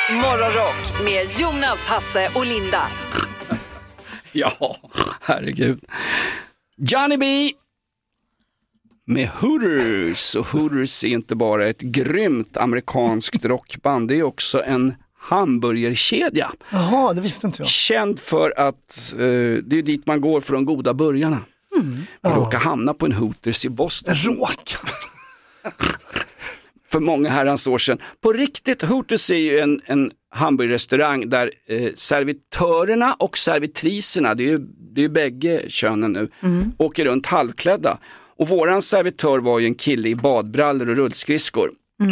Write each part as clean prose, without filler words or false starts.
Morgonrock med Jonas, Hasse och Linda. Ja, herregud. Johnny B med Hooters. Och Hooters är inte bara ett grymt amerikanskt rockband. Det är också en hamburgerkedja. Jaha, det visste inte jag. Känd för att det är dit man går för de goda burgarna. Man råkar hamna på en Hooters i Boston. För många herrans år sedan. På riktigt, Hooters är ju en hamburgerrestaurang där servitörerna och servitriserna, det är ju bägge könen nu, åker runt halvklädda. Och våran servitör var ju en kille i badbrallor och rullskridskor.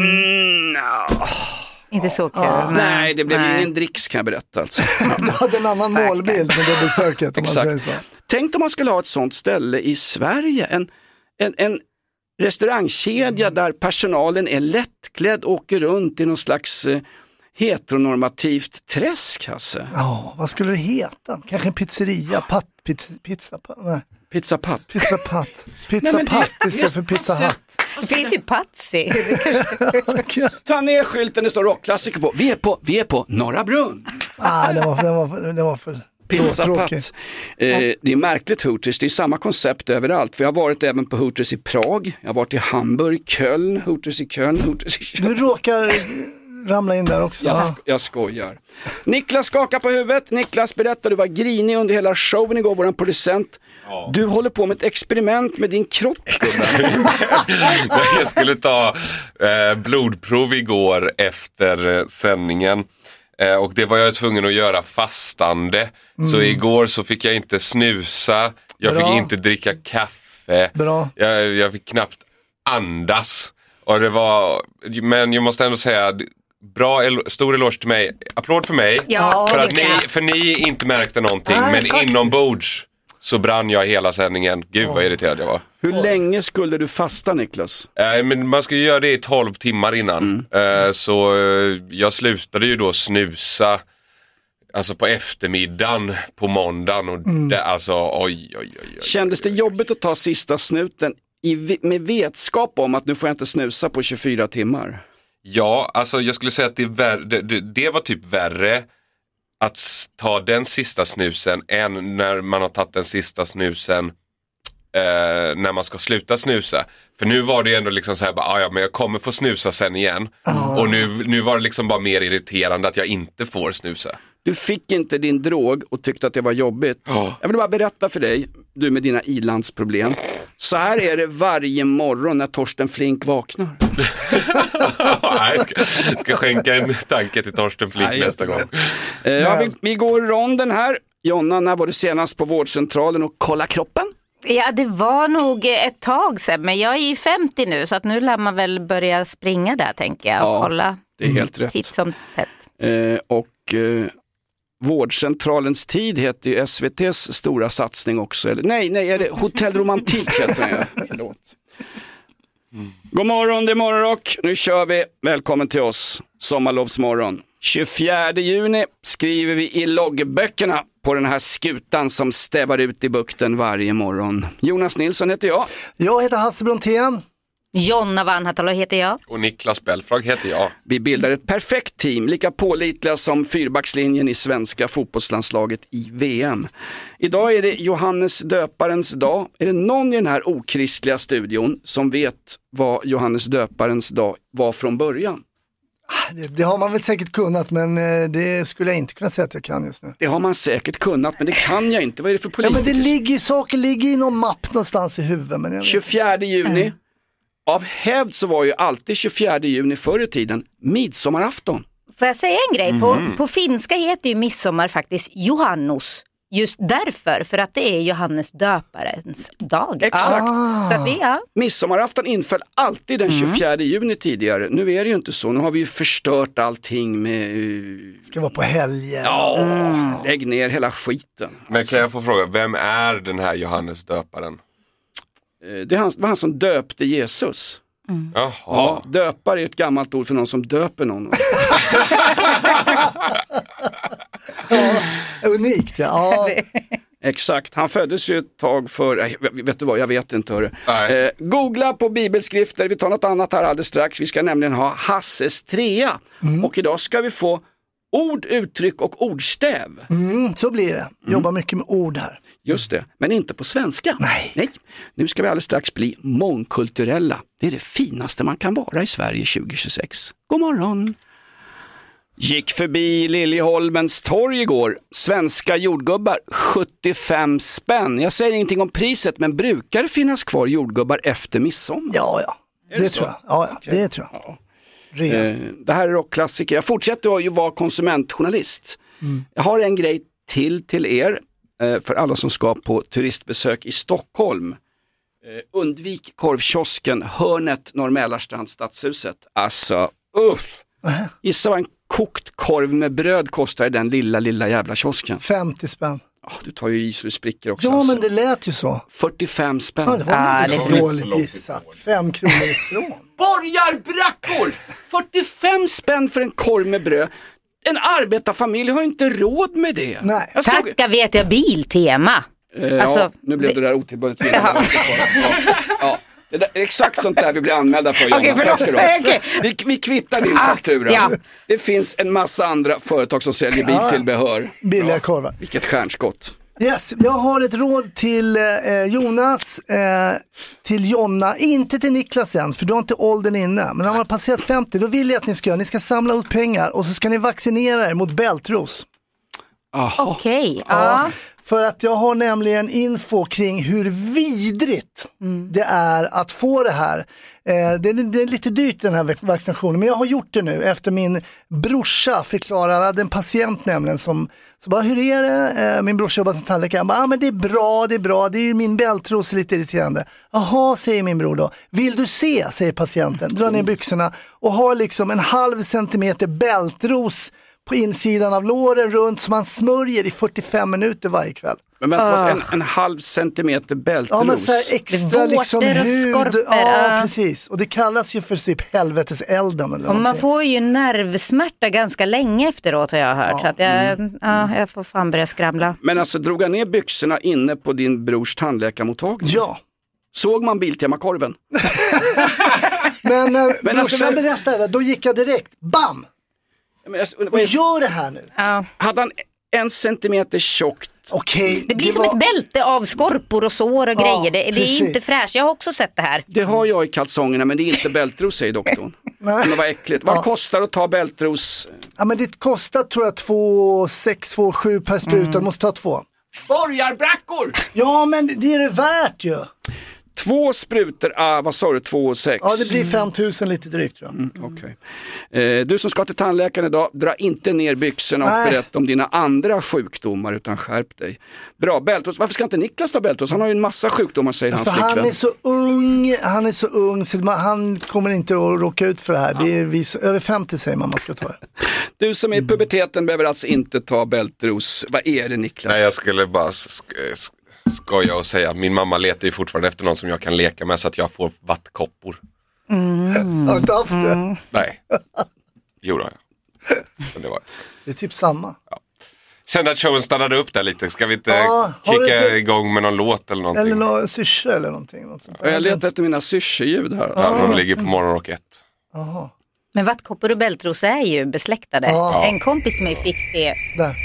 Inte så kul. Nej, det blev ingen dricks kan jag berätta. Alltså. Du hade en annan målbild med det besöket. Om man säger så. Tänk om man skulle ha ett sånt ställe i Sverige. En restaurangkedja där personalen är lättklädd och åker runt i någon slags heteronormativt träsk, Hasse. Ja, vad skulle det heta? Kanske en pizzeria, pizza patt istället för pizza hatt. Det finns ju Patsy. Ta ner skylten, det står rockklassiker på. Vi är på Norra Brunn. Det var för Pizzapatt. Det är märkligt Hooters, det är samma koncept överallt. För jag har varit även på Hooters i Prag, jag har varit i Hamburg, Köln, Hooters i Köln. Du råkar ramla in där också. Jag skojar. Niklas skakar på huvudet. Niklas, berättar, du var grinig under hela showen igår, våran producent. Ja. Du håller på med ett experiment med din kropp. Jag skulle ta blodprov igår efter sändningen. Och det var jag tvungen att göra fastande. Så igår så fick jag inte snusa. Jag fick inte dricka kaffe. Jag fick knappt andas. Och det var, men jag måste ändå säga, stor eloge till mig. Applåd för mig. Ja, för ni inte märkte någonting. Men inombords så brann jag hela sändningen. Gud vad irriterad jag var. Hur länge skulle du fasta, Niklas? Men man ska ju göra det i 12 timmar innan. Så jag slutade ju då snusa alltså på eftermiddagen på måndagen. Och alltså, oj. Kändes det jobbigt att ta sista snuten med vetskap om att nu får jag inte snusa på 24 timmar? Ja, alltså jag skulle säga att det var typ värre att ta den sista snusen än när man har tagit den sista snusen när man ska sluta snusa. För nu var det ändå liksom så här, men jag kommer få snusa sen igen. Och nu var det liksom bara mer irriterande att jag inte får snusa. Du fick inte din drog och tyckte att det var jobbigt. Jag vill bara berätta för dig, du med dina ilandsproblem. Så här är det varje morgon när Torsten Flink vaknar. Jag ska skänka en tanke till Torsten Flink nästa gång. Vi går ronden här. Jonna, när var du senast på vårdcentralen och kolla kroppen? Ja, det var nog ett tag sedan, men jag är ju 50 nu så att nu lär man väl börja springa där, tänker jag, och kolla. Det är helt rätt. Titt som tätt. Vårdcentralens tid heter ju SVT:s stora satsning också. Eller, nej, är det Hotell Romantik heter det. Förlåt. God morgon, det är Morgonrock. Nu kör vi. Välkommen till oss. Sommarlovsmorgon. 24 juni skriver vi i loggböckerna på den här skutan som stävar ut i bukten varje morgon. Jonas Nilsson heter jag. Jag heter Hasse Brontén. Jonna Vanhatalo heter jag. Och Niklas Belfrag heter jag. Vi bildar ett perfekt team, lika pålitliga som fyrbackslinjen i svenska fotbollslandslaget i VM. Idag är det Johannes döparens dag. Är det någon i den här okristliga studion som vet vad Johannes döparens dag var från början? Det har man väl säkert kunnat, men det skulle jag inte kunna säga att jag kan just nu. Det har man säkert kunnat, men det kan jag inte. Vad är det för politik? Ja, men saker ligger i någon mapp någonstans i huvudet. Men 24 juni. Av hävd så var ju alltid 24 juni förr i tiden midsommarafton. Får jag säga en grej? På finska heter ju midsommar faktiskt Johannus. Just därför, för att det är Johannes döparens dag. Exakt. Så att det, midsommarafton inföll alltid den 24 juni tidigare. Nu är det ju inte så. Nu har vi ju förstört allting med... Ska vara på helgen. Ja, lägg ner hela skiten. Men kan jag få fråga, vem är den här Johannes döparen? Det var han som döpte Jesus. Ja, döpare är ett gammalt ord för någon som döper någon. Unikt, ja. Exakt, han föddes ju ett tag för, vet du vad, jag vet inte. Googla på bibelskrifter, vi tar något annat här alldeles strax. Vi ska nämligen ha Hasses trea. Och idag ska vi få Ord, uttryck och ordstäv. Så blir det. Jobbar mycket med ord här. Just det, men inte på svenska. Nej. Nu ska vi alldeles strax bli mångkulturella. Det är det finaste man kan vara i Sverige 2026. God morgon! Gick förbi Liljeholmens torg igår. Svenska jordgubbar, 75 spänn. Jag säger ingenting om priset, men brukar det finnas kvar jordgubbar efter midsommar? Ja. Det tror jag. Ja, okay. Det tror jag. Ja. Det här är rockklassiker. Jag fortsätter ju vara konsumentjournalist. Jag har en grej till er. För alla som ska på turistbesök i Stockholm. Undvik korvkiosken, hörnet Norr-Mälarstrand stadshuset. Alltså, gissa vad en kokt korv med bröd kostar i den lilla jävla kiosken. 50 spänn. Du tar ju is och spricker också. Ja, men det lät ju så. 45 spänn. Ja, det var inte så dåligt gissat. 5 kronor ifrån. Borgarbrackor! 45 spänn för en korv med bröd. En arbetarfamilj har inte råd med det. Nej. Tacka vet jag Biltema. Alltså, nu blev det där otillbörligt. Det är exakt sånt där vi blir anmälda för. Vi kvittar din faktura. Ja. Det finns en massa andra företag som säljer biltillbehör. Billiga korvar. Vilket stjärnskott. Yes, jag har ett råd till Jonas, till Jonna, inte till Niklas än, för du har inte åldern inne. Men när man har passerat 50, då vill jag att ni ska samla ut pengar och så ska ni vaccinera er mot bältros. Okej. För att jag har nämligen info kring hur vidrigt det är att få det här. Det är lite dyrt den här vaccinationen, men jag har gjort det nu efter min brorsa förklarade, en patient nämligen så bara, hur är det? Min brorsa jobbar som tandläkare. Han bara, men det är bra, det är ju min bältros lite irriterande. Jaha, säger min bror då. Vill du se, säger patienten, dra ner byxorna och har liksom 0,5 centimeter bältros på insidan av låren runt som man smörjer i 45 minuter varje kväll. Men vänta, 1,5 centimeter bältros. Ja, men så här extra liksom hud. Ja, precis. Och det kallas ju för typ helveteselden eller man får ju nervsmärta ganska länge efteråt har jag hört. Så att jag får fan börja skramla. Men alltså, drog jag ner byxorna inne på din brors tandläkarmottagning? Ja. Såg man Biltema-korven? Men brorsan berättade, då gick jag direkt, bam! Gör det här nu. Hade han 1 centimeter tjockt? Okej, det blir som ett bälte av skorpor och sår och grejer. Det är inte fräscht. Jag har också sett det här. Det har jag i kalsongerna, men det är inte bältros, säger doktorn. Nej. Men vad äckligt. Vad kostar att ta bältros? Ja, men det kostar tror jag 2,7 per spruta. Du måste ta 2. Borgarbrackor! Ja, men det är det värt ju. 2 sprutor, vad sa du, 2,6? Ja, det blir 5 000 lite drygt tror jag. Okej. Du som ska till tandläkaren idag, dra inte ner byxorna och berätta om dina andra sjukdomar, utan skärp dig. Bra, bältros. Varför ska inte Niklas ta bältros? Han har ju en massa sjukdomar, säger hans flickvän. Han är så ung så han kommer inte att råka ut för det här. Det är över 50 säger man ska ta det. Du som är i puberteten behöver alltså inte ta bältros. Vad är det, Niklas? Nej, jag skulle bara skoja och säga, min mamma letar ju fortfarande efter någon som jag kan leka med så att jag får vattkoppor. Har du inte haft det? Nej. Jo då, det är typ samma. Ja. Kände att showen stannade upp där lite. Ska vi inte kicka igång med någon låt eller någonting? Eller någon syrsa eller någonting. Jag letar efter mina syrseljud här. De ligger på Morgonrock 1. Men vattkoppor och bältros är ju besläktade. En kompis till mig fick det. Där.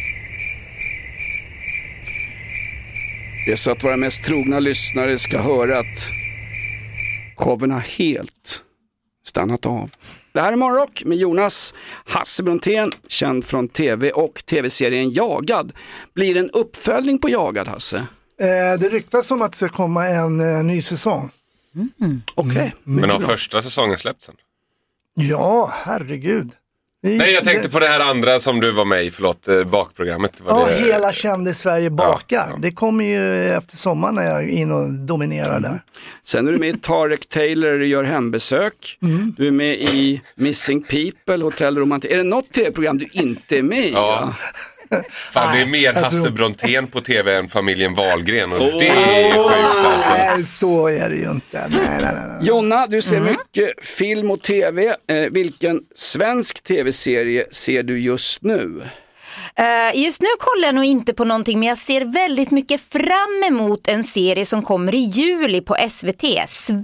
Det är så att våra mest trogna lyssnare ska höra att showen har helt stannat av. Det här är Morgonrock med Jonas Hasse Brontén, känd från tv och tv-serien Jagad. Blir det en uppföljning på Jagad, Hasse? Det ryktas om att det ska komma en ny säsong. Okej. Men har första säsongen släppts sen? Ja, herregud. Nej, jag tänkte på det här andra som du var med i, bakprogrammet. Hela Kände Sverige bakar. Det kommer ju efter sommaren när jag är in och dominerar där. Sen är du med i Tarek Taylor gör hembesök. Du är med i Missing People, Hotell Romantik. Är det något tv-program du inte är med i? Ja. Fan, det är mer Hasse Brontén på tv än familjen Wahlgren och det är sjukt alltså. Nej, så är det ju inte. Nej. Jonna, du ser mycket film och tv. Vilken svensk tv-serie ser du just nu? Just nu kollar jag nog inte på någonting, men jag ser väldigt mycket fram emot en serie som kommer i juli på SVT. Svärta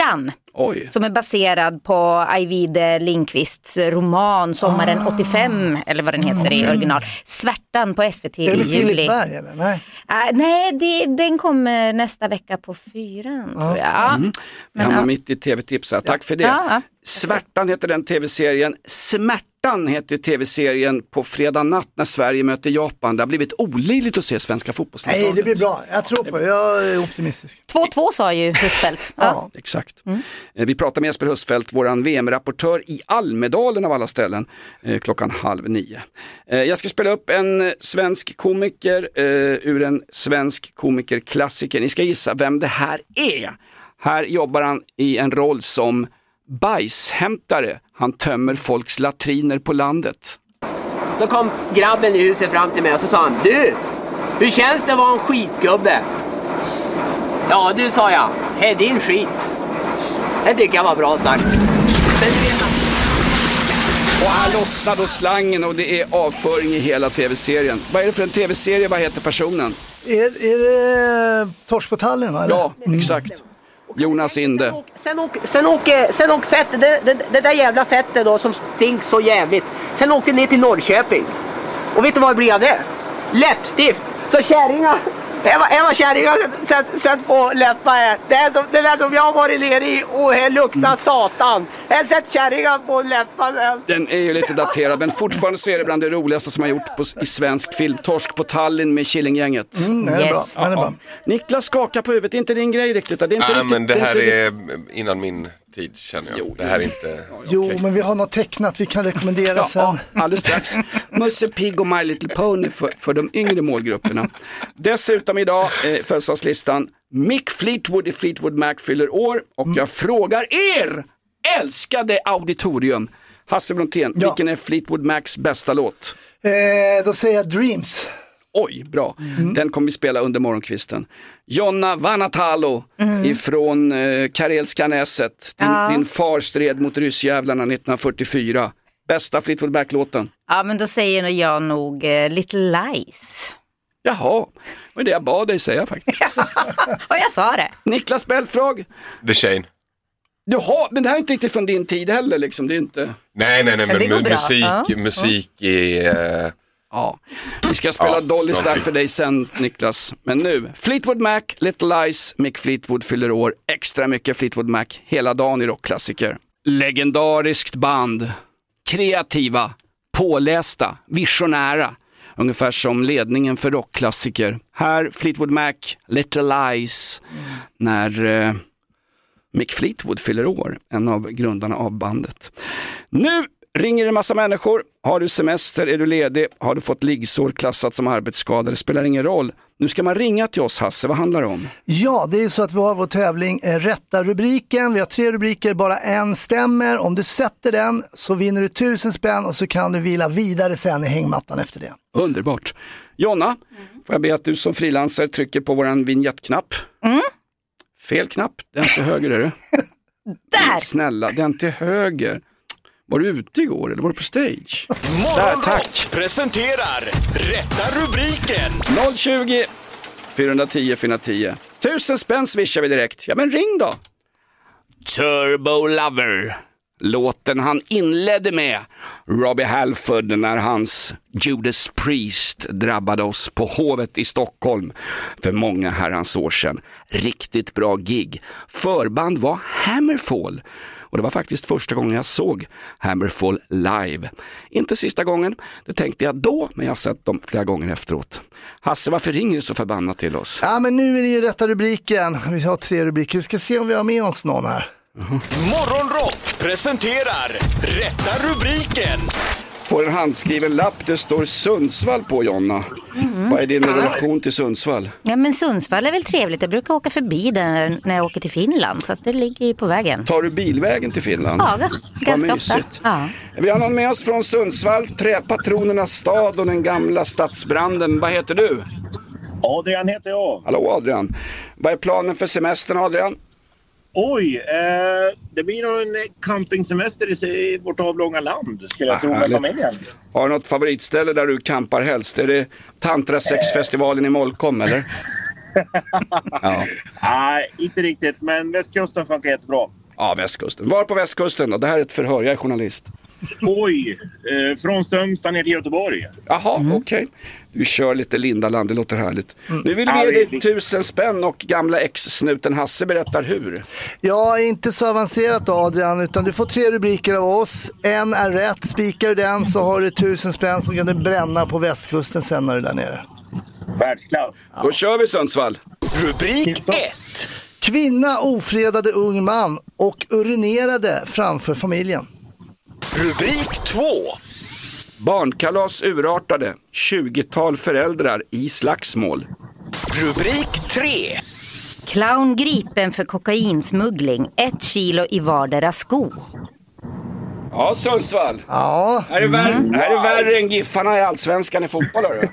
Svärtan. Oj. Som är baserad på Ajvide Lindqvists roman Sommaren 85, eller vad den heter i original. Svärtan på SVT i juli. Är det Filip Berg eller? Nej, Nej, den kommer nästa vecka på 4, tror jag. Vi hamnar mitt i tv-tips här. Tack för det. Ja. Svärtan heter den tv-serien. Smärtan heter tv-serien på fredag natt när Sverige möter Japan. Det har blivit olidligt att se svenska fotbollslaget. Nej, det blir bra. Jag tror på det. Jag är optimistisk. 2-2 sa ju Husfeldt. Ja. Exakt. Vi pratar med Jesper Husfeldt, våran VM-rapportör i Almedalen av alla ställen, 8:30. Jag ska spela upp en svensk komiker ur en svensk komikerklassiker. Ni ska gissa vem det här är. Här jobbar han i en roll som bajshämtare. Han tömmer folks latriner på landet. Så kom grabben i huset fram till mig och så sa han: du, hur känns det att vara en skitgubbe? Ja du, sa jag, är din skit. Det tycker jag var bra sagt. Och här lossnar då slangen och det är avföring i hela tv-serien. Vad är det för en tv-serie? Vad heter personen? Är det Torsk på Tallinn, va? Ja, exakt. Jonas Inde. Sen åker fettet, det där jävla fettet då som stinks så jävligt. Sen åkte ner till Norrköping. Och vet du vad det blir av det? Läppstift. Så kärringar, Eva kärringar sätt på läppar här. Det där som jag har varit nere i och här luktar satan. Jag har sett kärringar på läppar. Den är ju lite daterad men fortfarande så är det bland det roligaste som har gjort i svensk film. Torsk på Tallinn med Killinggänget. Det är bra. Den är bra. Niklas skakar på huvudet, det är inte din grej riktigt. Det är inte riktigt, men det här inte är innan min tid känner jag. Det här är inte... Jo, men vi har något tecknat vi kan rekommendera sen. Ja, alldeles strax. Musse Pigg och My Little Pony för de yngre målgrupperna. Dessutom idag födelsedagslistan Mick Fleetwood i Fleetwood Mac fyller år och jag frågar er älskade auditorium. Hasse Brontén, vilken är Fleetwood Macs bästa låt? Då säger jag Dreams. Oj, bra. Den kommer vi spela under morgonkvisten. Jonna Vanatalo ifrån Karelska näset. Din far stred mot ryssjävlarna 1944. Bästa Fleetwood Mac-låten? Ja, men då säger jag nog Little Lies. Jaha, men det jag bad dig säga faktiskt. Och jag sa det. Niklas Belfrage. The Shane. Jaha, men det här är inte riktigt från din tid heller liksom, det är inte... Nej, men musik i... Ja, vi ska spela Dolly Star för dig sen, Niklas. Men nu, Fleetwood Mac, Little Lies, Mick Fleetwood fyller år. Extra mycket Fleetwood Mac hela dagen i rockklassiker. Legendariskt band. Kreativa, pålästa, visionära. Ungefär som ledningen för rockklassiker. Här Fleetwood Mac, Little Lies. När Mick Fleetwood fyller år. En av grundarna av bandet. Nu ringer en massa människor. Har du semester, är du ledig, har du fått liggsår klassat som arbetsskada, det spelar ingen roll. Nu ska man ringa till oss, Hasse, vad handlar det om? Ja, det är så att vi har vår tävling Rätta rubriken. Vi har 3 rubriker, bara en stämmer. Om du sätter den så vinner du 1000 spänn och så kan du vila vidare sen i hängmattan efter det. Underbart. Jonna, får jag be att du som frilansare trycker på våran vignettknapp. Fel knapp, den till höger är det. Där! Snälla, den till höger. Var du ute igår eller var du på stage? Där, tack. Presenterar Rätta rubriken. 020 410 410. 1000 spänn swishar vi direkt. Ja men ring då. Turbo Lover. Låten han inledde med Robbie Halford när hans Judas Priest drabbade oss på Hovet i Stockholm för många herrans år sedan. Riktigt bra gig. Förband var Hammerfall. Och det var faktiskt första gången jag såg Hammerfall live. Inte sista gången, det tänkte jag då, men jag har sett dem flera gånger efteråt. Hasse, varför ringer du så förbannat till oss? Ja, men nu är det ju Rätta rubriken. Vi har 3 rubriker, vi ska se om vi har med oss någon här. Morgonrock presenterar Rätta rubriken. Får en handskriven lapp, det står Sundsvall på, Jonna. Vad är din relation till Sundsvall? Ja, men Sundsvall är väl trevligt. Jag brukar åka förbi där när jag åker till Finland, så att det ligger ju på vägen. Tar du bilvägen till Finland? Ja, ganska ofta. Ja. Vi har någon med oss från Sundsvall, Träpatronernas stad och den gamla stadsbranden. Vad heter du? Adrian heter jag. Hallå Adrian. Vad är planen för semestern, Adrian? Oj, det blir nog en campingsemester i vårt avlånga land, skulle jag tro med familjen. Har du något favoritställe där du campar helst? Är det Tantra Sexfestivalen i Molkom, eller? Ja. Nej, inte riktigt, men västkusten funkar jättebra. Ja, västkusten. Var på västkusten då? Det här är ett förhör, jag är journalist. Oj, från Strömstad ner till Göteborg. Jaha, okej. Du kör lite Lindaland, det låter härligt. Nu vill vi ge dig 1000 spänn och gamla ex-snuten Hasse berättar hur. Ja, inte så avancerat då, Adrian, utan du får 3 rubriker av oss. En är rätt, spikar du den så har du 1000 spänn som kan du bränna på västkusten sen när du är där nere. Världsklass. Då kör vi Sundsvall. Rubrik 1. Kvinna ofredade ung man och urinerade framför familjen. Rubrik 2. Barnkalas urartade, 20-tal föräldrar i slagsmål. Rubrik 3. Clown gripen för kokainsmuggling, 1 kilo i vardera sko. Ja, Sundsvall. Ja. Här är värre än Giffarna i Allsvenskan i fotboll, hörru.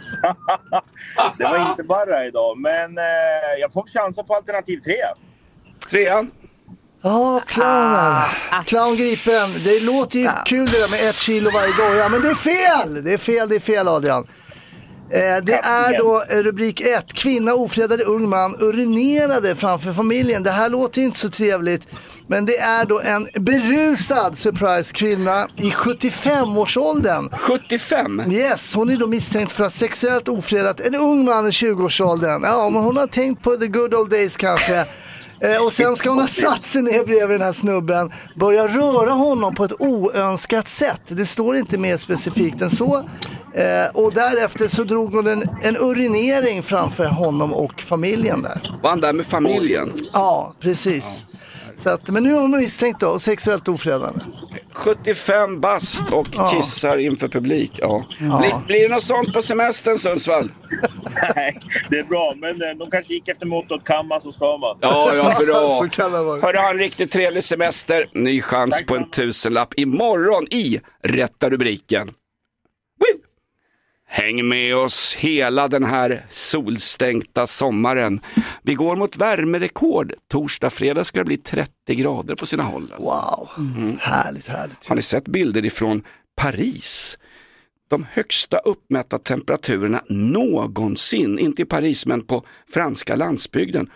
Det var inte bara idag, men jag får chansa på alternativ 3. 3:an. Ja, clownen. Clowngripen. Det låter ju kul det där med 1 kilo varje dag. Ja, men det är fel. Det är fel Adrian. Det är då rubrik 1. Kvinna ofredade ung man urinerade framför familjen. Det här låter inte så trevligt. Men det är då en berusad surprise kvinna i 75-årsåldern. 75? Yes, hon är då misstänkt för att sexuellt ofredat en ung man i 20-årsåldern. Ja, men hon har tänkt på the good old days kanske. Och sen ska hon ha satt sig ner bredvid den här snubben, börja röra honom på ett oönskat sätt. Det står inte mer specifikt än så. Och därefter så drog hon en urinering framför honom och familjen där. Var han där med familjen? Ja, precis. Så att, men nu har hon misstänkt då, sexuellt ofredande. 75 bast och kissar inför publik. Ja. Blir det något sånt på semestern, Sundsvall? Nej, det är bra, men de kanske gick efter mottot kamma så ska man. Ja, bra. Så kan det vara. Hörru, ha en riktigt trevlig semester. Ny chans på en 1000-lapp imorgon i Rätta rubriken. Woo! Häng med oss hela den här solstänkta sommaren. Vi går mot värmerekord. Torsdag, fredag ska det bli 30 grader på sina håll. Alltså. Wow, härligt. Har ni sett bilder ifrån Paris? De högsta uppmätta temperaturerna någonsin, inte i Paris men på franska landsbygden,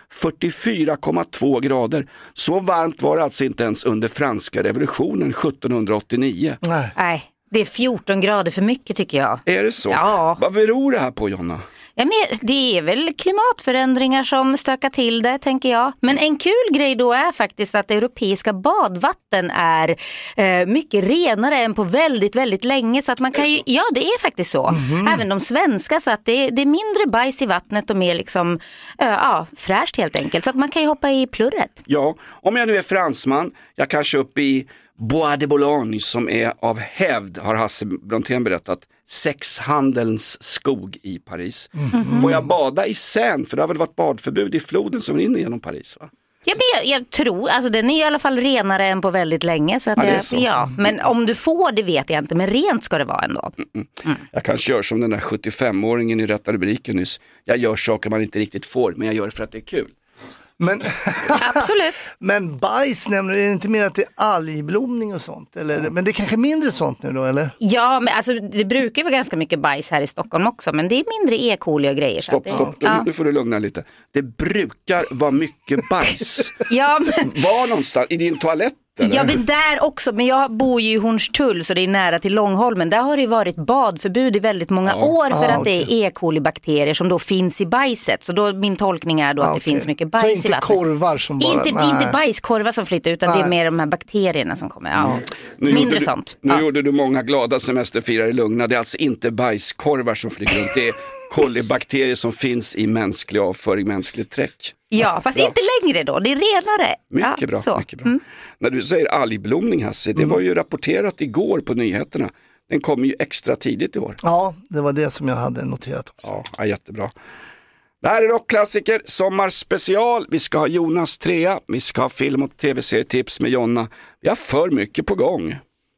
44,2 grader. Så varmt var det alltså inte ens under franska revolutionen 1789. Nej, det är 14 grader för mycket tycker jag. Är det så? Ja. Vad beror det här på, Jonna? Ja, men det är väl klimatförändringar som stökar till det, tänker jag. Men en kul grej då är faktiskt att europeiska badvatten är mycket renare än på väldigt, väldigt länge. Så att man kan ju, ja, det är faktiskt så. Även de svenska, så att det är mindre bajs i vattnet och mer liksom, fräscht helt enkelt. Så att man kan ju hoppa i plurret. Ja, om jag nu är fransman, jag kanske uppe i Bois de Boulogne som är av hävd, har Hasse Brontén berättat, sexhandelns skog i Paris. Får jag bada i Seine? För det har väl varit badförbud i floden som rinner genom Paris, va? Ja, men jag tror, alltså den är i alla fall renare än på väldigt länge. Så att det är så. Ja, men om du får det vet jag inte, men rent ska det vara ändå. Jag kanske gör som den där 75-åringen i Rätta rubriken nyss. Jag gör saker man inte riktigt får, men jag gör det för att det är kul. Men, absolut. Men bajs nämner, är det inte mer att det är algblomning och sånt? Eller? Men det är kanske mindre sånt nu då, eller? Ja, men alltså, det brukar vara ganska mycket bajs här i Stockholm också, men det är mindre E. coli och grejer. Stopp. Nu får du lugna lite. Det brukar vara mycket bajs. Ja, men... Var någonstans? I din toalett? Eller? Ja, men där också. Men jag bor ju i Hornstull så det är nära till Långholmen. Där har det ju varit badförbud i väldigt många år för att det är E. coli-bakterier som då finns i bajset. Så då, min tolkning är då att det finns mycket bajs i vattnet. Så inte korvar som bara... Inte bajskorvar som flyttar utan det är mer de här bakterierna som kommer. Ja. Mindre sånt. Nu gjorde du många glada semesterfirare lugna. Det är alltså inte bajskorvar som flyger runt. Det är kolibakterier som finns i mänsklig avföring, mänskligt träck. Ja, fast inte längre då. Det är renare. Mycket bra, mycket bra. När du säger algblomning, Hasse, det var ju rapporterat igår på nyheterna. Den kom ju extra tidigt i år. Ja, det var det som jag hade noterat också. Ja, jättebra. Det här är rockklassiker, sommarspecial. Vi ska ha Jonas 3, vi ska ha film- och tv-serietips med Jonna. Vi har för mycket på gång.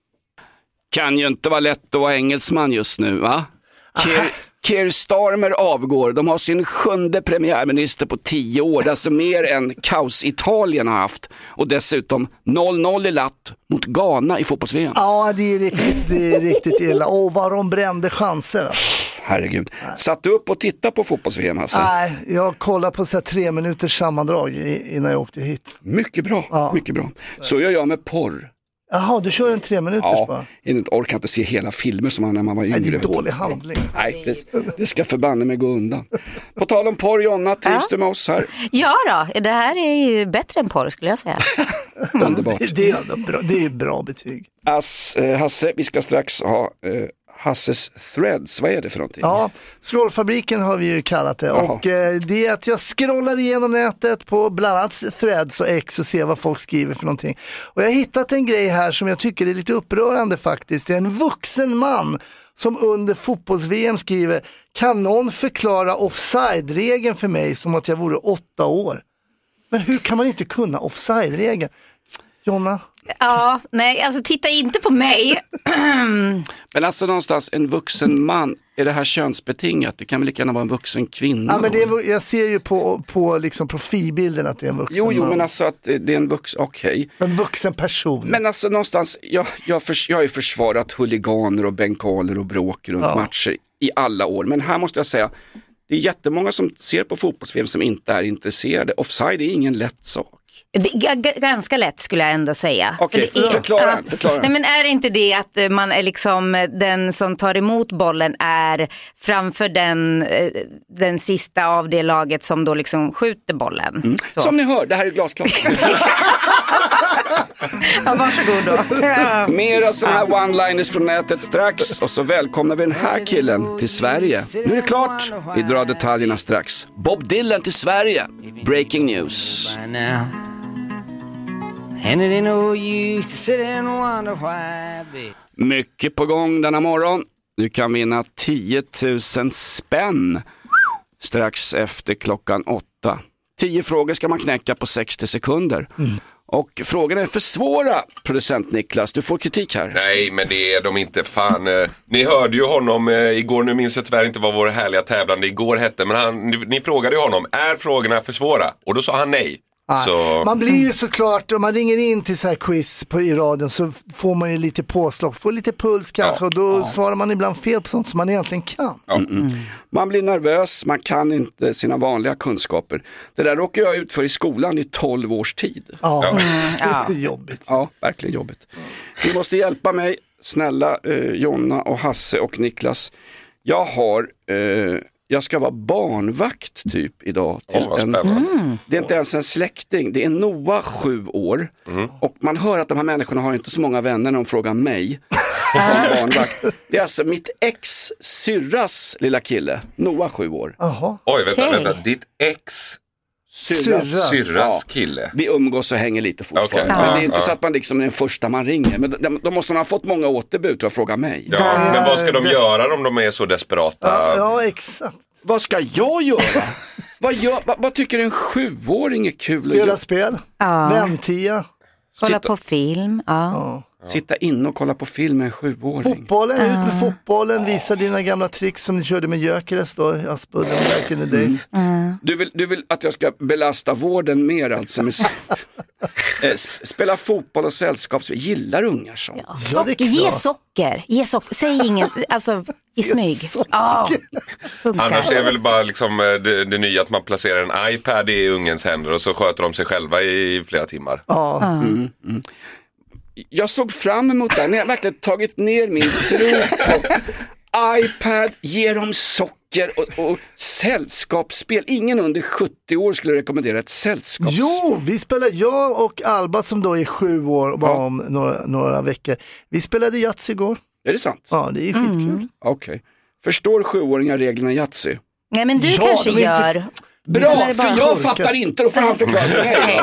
Kan ju inte vara lätt att vara engelsman just nu, va? Keir Starmer avgår. De har sin 7:e premiärminister på 10 år. Alltså mer än kaos Italien har haft. Och dessutom 0-0 i latt mot Ghana i fotbolls-VM. Ja, det är riktigt illa. Och vad de brände chanser. herregud. Satt du upp och tittade på fotbolls-VM, Hasse? Nej, jag kollade på så här 3 minuters sammandrag innan jag åkte hit. Mycket bra, mycket bra. Så gör jag med porr. Jaha, du kör en 3 minuters bara? Jag orkar inte se hela filmer som när man var yngre. Nej, det är dålig handling. Nej, det ska förbanne mig gå undan. På tal om porr, Jonna, trivs du med oss här? Ja då, det här är ju bättre än porr skulle jag säga. Underbart. Det är bra, det är bra betyg. Hasse, vi ska strax ha Hasses threads, vad är det för någonting? Ja, scrollfabriken har vi ju kallat det. Jaha. Och det är att jag scrollar igenom nätet på bland annat threads och X och ser vad folk skriver för någonting. Och jag har hittat en grej här som jag tycker är lite upprörande faktiskt. Det är en vuxen man som under fotbolls-VM skriver: kan någon förklara offside-regeln för mig som att jag vore 8 år? Men hur kan man inte kunna offside-regeln? Jonna? Ja, nej, alltså titta inte på mig. Men alltså någonstans en vuxen man, är det här könsbetingat? Det kan väl lika gärna vara en vuxen kvinna? Ja, men det är, jag ser ju på liksom profilbilden att det är en vuxen man. Jo, men alltså att det är en vuxen, okej. En vuxen person. Men alltså någonstans, jag har ju försvarat huliganer och bengaler och bråk runt matcher i alla år. Men här måste jag säga, det är jättemånga som ser på fotbolls-VM som inte är intresserade. Offside är ingen lätt sak. Det är ganska lätt skulle jag ändå säga. Okej, förklara. Nej, men är det inte det att man är liksom den som tar emot bollen är framför den sista av det laget som då liksom skjuter bollen? Som ni hör, det här är glasklart. Ja, varsågod då. Mera sådana här one-liners från nätet strax. Och så välkomnar vi den här killen till Sverige. Nu är det klart, vi drar detaljerna strax. Bob Dylan till Sverige. Breaking news. Mycket på gång denna morgon. Du kan vinna 10 000 spänn strax efter klockan 8. 10 frågor ska man knäcka på 60 sekunder. Och frågorna är för svåra, producent Niklas. Du får kritik här. Nej, men det är de inte. Fan. Ni hörde ju honom igår. Nu minns jag tyvärr inte vad vår härliga tävlande igår hette. Men ni frågade ju honom, är frågorna för svåra? Och då sa han nej. Så... Man blir ju såklart, om man ringer in till så här quiz i radion så får man ju lite påslag, får lite puls kanske, och då svarar man ibland fel på sånt som man egentligen kan. Man blir nervös, man kan inte sina vanliga kunskaper. Det där råkar jag ut för i skolan i 12 års tid. Det är jobbigt. Ja, verkligen jobbigt. Ni måste hjälpa mig, snälla Jonna och Hasse och Niklas. Jag ska vara barnvakt typ idag till det är inte ens en släkting, det är Noah 7 år och man hör att de här människorna har inte så många vänner när de frågar mig om barnvakt. Det är alltså mitt ex syrras lilla kille, Noah 7 år. Oj, vänta, ditt ex syrras kille. Vi umgås och hänger lite fortfarande. Men det är inte så att man liksom är den första man ringer. Men då måste man ha fått många återbud till att fråga mig. Ja, men vad ska de göra om de är så desperata? Ja, exakt. Vad ska jag göra? Vad tycker en 7-åring är kul? Spela spel, väntia. Kolla på film. Sitta in och kolla på film med en 7-åring. Fotbollen, ut med fotbollen, visa dina gamla tricks som ni körde med Jökeres då, Aspudden back in the days. Du vill att jag ska belasta vården mer alltså med spela fotboll och sällskapsspel. Gillar ungar så? Ge socker. Säg ingen, alltså i smyg. Annars är väl bara liksom det nya att man placerar en iPad i ungens händer och så sköter de sig själva i flera timmar. Jag såg fram emot det. Ni har verkligen tagit ner min tro på iPad, ger dem socker och sällskapsspel. Ingen under 70 år skulle rekommendera ett sällskapsspel. Jo, jag och Alba som då är 7 år och bara om några veckor. Vi spelade Yatzy igår. Är det sant? Ja, det är skitkul. Okej. Förstår 7-åringar reglerna Yatzy? Nej, men du kanske gör. Bra, för jag fattar inte. Då får han förklara för mig.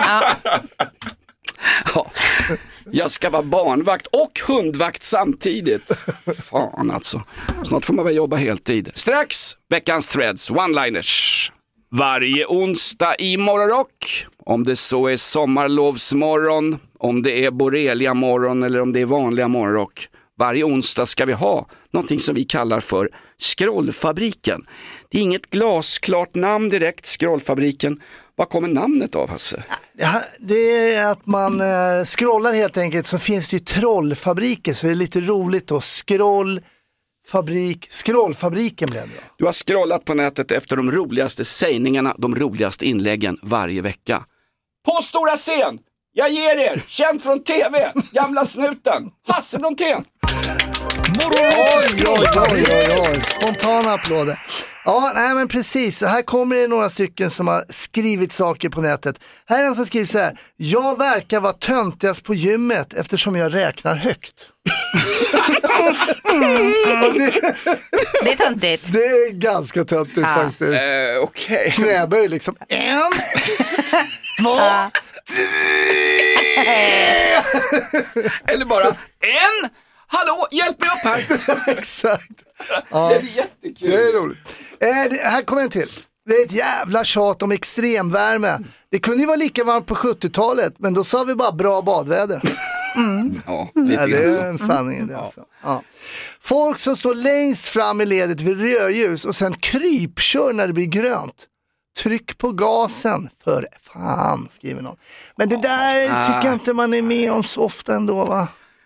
Jag ska vara barnvakt och hundvakt samtidigt. Fan alltså. Snart får man väl jobba heltid. Strax veckans threads, one-liners. Varje onsdag i Morgonrock. Om det så är sommarlovsmorgon, om det är borrelia morgon eller om det är vanliga morgonrock. Varje onsdag ska vi ha någonting som vi kallar för Scrollfabriken. Det är inget glasklart namn direkt, Scrollfabriken. Vad kommer namnet av, Hasse? Ja, det är att man scrollar helt enkelt, så finns det ju trollfabriker, så det är lite roligt då. Scrollfabriken. Scrollfabriken blev det. Du har scrollat på nätet efter de roligaste sägningarna, de roligaste inläggen varje vecka. På stora scen! Jag ger er, känd från tv, gamla snuten, Hasse Brontén. Oj. Spontana applåder. Ja, nej men precis. Här kommer det några stycken som har skrivit saker på nätet. Här är en som skriver så här: jag verkar vara töntigast på gymmet eftersom jag räknar högt. Det är töntigt. Det är ganska töntigt faktiskt. Okej. Knäböj liksom. 1, 2, 3. Eller bara en. Hallå, hjälp mig upp här. Exakt. Ja. Det är jättekul. Det är roligt. Här kommer en till. Det är ett jävla tjat om extremvärme. Det kunde ju vara lika varmt på 70-talet, men då sa vi bara bra badväder. Ja, lite det grann så. är en sanning. Det alltså. Ja. Folk som står längst fram i ledet vid rödljus och sen krypkör när det blir grönt. Tryck på gasen för fan, skriver någon. Men det där tycker jag inte man är med om så ofta ändå, va?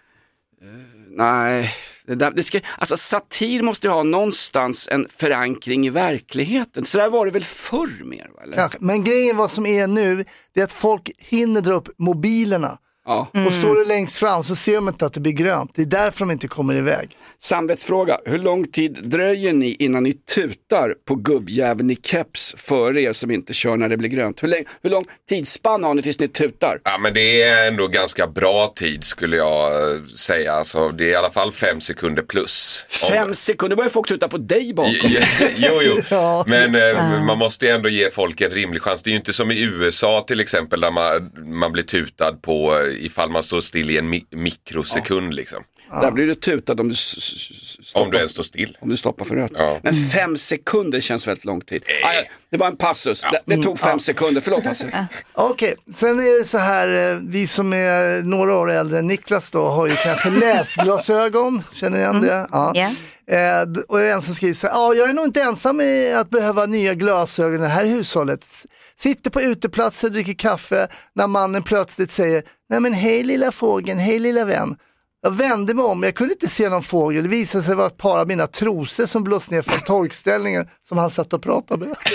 Nej, alltså satir måste ju ha någonstans en förankring i verkligheten. Så där var det väl förr mer, eller? Kanske. Men grejen vad som är nu, det är att folk hinner dra upp mobilerna. Ja. Och står det längst fram så ser de inte att det blir grönt. Det är därför de inte kommer iväg. Samvetsfråga, hur lång tid dröjer ni innan ni tutar på gubbjäveln i keps för er som inte kör när det blir grönt? Hur lång tidsspann har ni tills ni tutar? Ja, men det är ändå ganska bra tid skulle jag säga. Alltså, det är i alla fall 5 sekunder plus. 5 sekunder, börjar folk tuta på dig bakom. Jo. Ja. Men man måste ändå ge folk en rimlig chans. Det är ju inte som i USA till exempel där man blir tutad på ifall man står still i en mikrosekund liksom. Där blir du tutad om du om du ens står still. Om du stoppar för rött. Ja. Men 5 sekunder känns väldigt lång tid. Det var en passus. Det tog 5 sekunder. Förlåt Hasse. Okej, sen är det så här, vi som är några år äldre än Niklas då har ju kanske läsglasögon. Känner ni igen det? Ja. Yeah. Och det är en som skriver så här: jag är nog inte ensam i att behöva nya glasögon i det här hushållet. Sitter på uteplatser och dricker kaffe när mannen plötsligt säger: nej men hej lilla fågeln, hej lilla vän. Jag vände mig om, jag kunde inte se någon fågel. Det visade sig vara ett par av mina trosor som blåst ner från torkställningen som han satt och pratade med.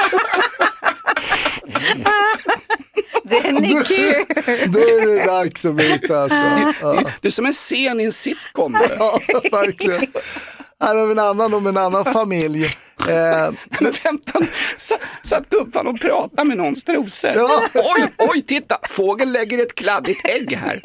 Den är kul. Då är det dags att byta alltså. Ja. Du är som en scen i en sitcom. Ja, verkligen. Här har vi en annan om en annan familj. Men vänta, satt gubban och pratade med någons trosor. Ja. Oj, titta, fågeln lägger ett kladdigt ägg här.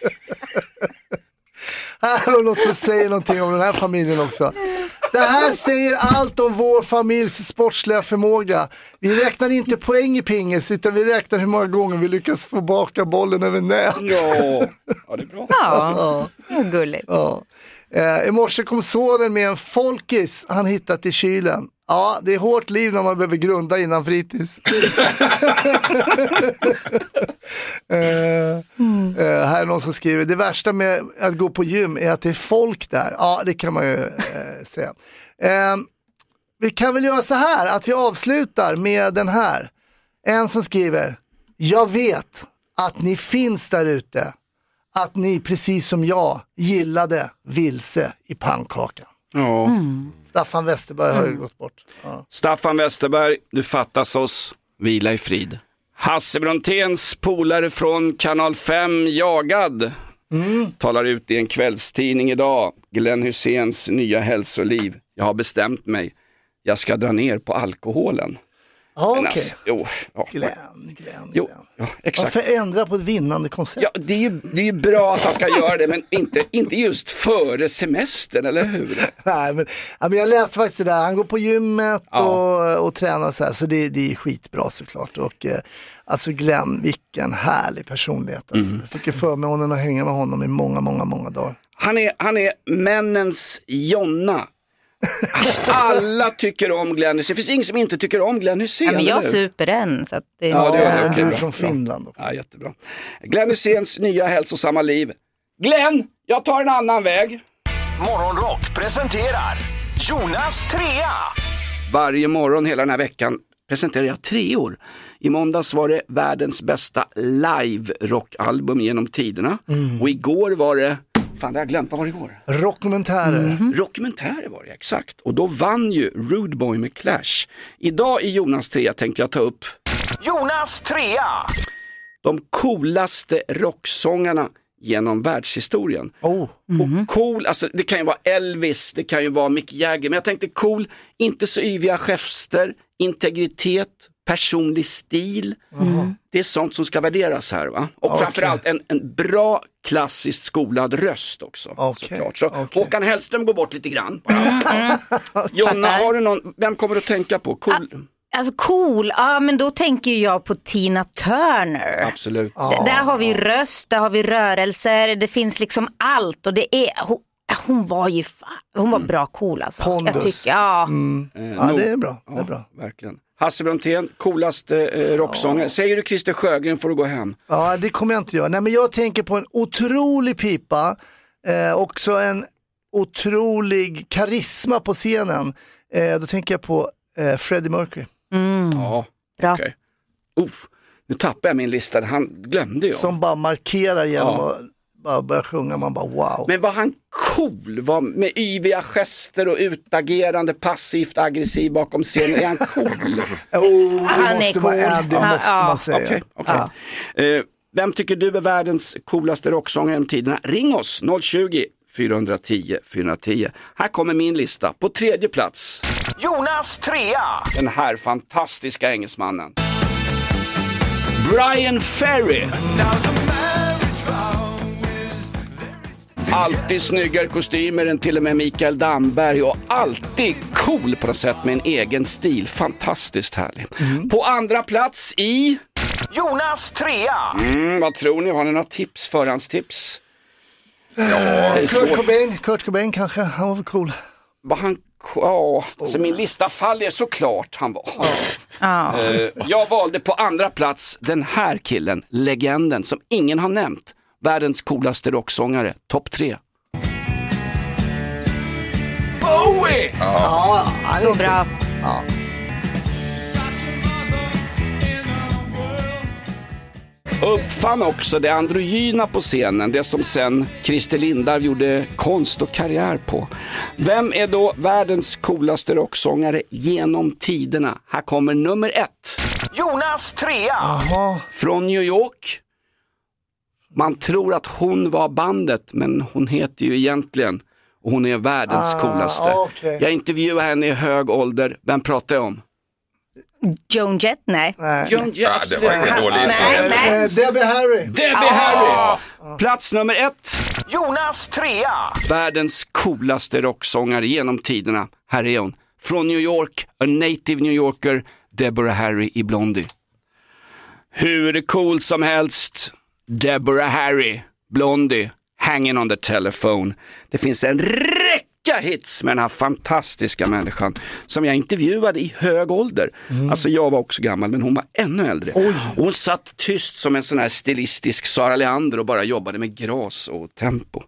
Här har något som säger någonting om den här familjen också. Det här säger allt om vår familjs sportsliga förmåga. Vi räknar inte poäng i pingis utan vi räknar hur många gånger vi lyckas få baka bollen över nät. Ja, det är bra. Ja, gulligt. Ja. I morse kom sonen med en folkis han hittat i kylen. Ja, det är hårt liv när man behöver grunda innan fritids. Här är någon som skriver: det värsta med att gå på gym är att det är folk där. Ja, det kan man ju säga. Vi kan väl göra så här att vi avslutar med den här. En som skriver: jag vet att ni finns där ute. Att ni precis som jag gillade vilse i pannkakan. Ja. Staffan Westerberg har ju gått bort. Ja. Staffan Westerberg, du fattas oss. Vila i frid. Hasse Bronténs polare från Kanal 5 jagad. Talar ut i en kvällstidning idag. Glenn Hyséns nya hälsoliv. Jag har bestämt mig. Jag ska dra ner på alkoholen. Okej. Alltså, Glenn. Ja, exakt. Varför ändra på ett vinnande koncept? Ja, det är ju bra att han ska göra det, men inte just före semestern, eller hur? Nej, men jag läste faktiskt det där. Han går på gymmet och tränar så här, så det är skitbra såklart. Och alltså Glenn, vilken härlig personlighet. Alltså. Jag fick ju förmånen att hänga med honom i många dagar. Han är männens Jonna. Alla tycker om Glenn Hysén. Det finns ingen som inte tycker om Glenn Hysén. Ja, men jag super den. Så att det... Ja, det är du bra. från Finland också. Ja, jättebra. Glenn Hyséns nya hälsosamma liv. Glenn, jag tar en annan väg. Morgonrock presenterar Jonas trea. Varje morgon hela den här veckan presenterar jag 3:or. I måndags var det världens bästa live-rockalbum genom tiderna. Och igår var det Fan, det har jag glömt. Vad var det igår? Rockumentärer. Rockumentärer var det, exakt. Och då vann ju Rude Boy med Clash. Idag i Jonas 3 tänkte jag ta upp Jonas 3. de coolaste rocksångarna genom världshistorien. Och cool, alltså det kan ju vara Elvis, det kan ju vara Mick Jagger, men jag tänkte cool, inte så yviga gester, integritet, personlig stil. Det är sånt som ska värderas här, va? Och framförallt en bra klassiskt skolad röst också, såklart. Så Håkan Hellström går bort lite grann. Jonna, har du någon, vem kommer du att tänka på? Cool. Alltså cool, ja men då tänker jag på Tina Turner. Absolut. Där har vi röst, där har vi rörelser, det finns liksom allt och det är, hon var ju hon var bra cool alltså. Pondus. Jag tycker, ja. Ja, det är bra. Det är bra. Verkligen. Hasse Brontén, coolaste rocksångare. Säger du Christer Sjögren får du gå hem. Ja, det kommer jag inte göra. Nej, men jag tänker på en otrolig pipa, också en otrolig karisma på scenen. Då tänker jag på Freddie Mercury. Ja, Bra. okej. Nu tappar jag min lista, han glömde jag. Som bara markerar genom att bara börja sjunga, man bara wow. Men var han cool? Var med yviga gester och utagerande, passivt aggressiv bakom scenen? Är han cool? Det måste man säga. Okay. Vem tycker du är världens coolaste rocksångare genom tiderna? Ring oss 020 410 410. Här kommer min lista. På 3:e plats Jonas 3. den här fantastiska engelsmannen Brian Ferry. Alltid snyggare kostymer än till och med Mikael Damberg och alltid cool på något sätt med en egen stil. Fantastiskt härlig. På andra plats i Jonas 3. vad tror ni? Har ni några tips, förhandstips? Kurt Cobain kanske, han var cool. Var han alltså min lista faller såklart han var. Jag valde på andra plats den här killen, legenden som ingen har nämnt. Världens coolaste rocksångare, topp 3. Bowie! Så bra. Uppfann också det androgyna på scenen, det som sen Christer Lindarw gjorde konst och karriär på. Vem är då världens coolaste rocksångare genom tiderna? Här kommer nummer 1. Jonas 3. Från New York. Man tror att hon var bandet, men hon heter ju egentligen, och hon är världens coolaste. Jag intervjuade henne i hög ålder. Vem pratar jag om? Joan Jett, nej. Joan Jett, det var ingen dålig nej. Debbie Harry. Plats nummer 1. Jonas 3. Världens coolaste rocksångare genom tiderna. Här är hon. Från New York, a native New Yorker, Deborah Harry i Blondie. Hur cool som helst. Deborah Harry, Blondie, Hanging on the Telephone. Det finns en räcka hits med den här fantastiska människan som jag intervjuade i hög ålder. Alltså jag var också gammal, men hon var ännu äldre. Och hon satt tyst som en sån här stilistisk Sara Leander och bara jobbade med gras och tempo.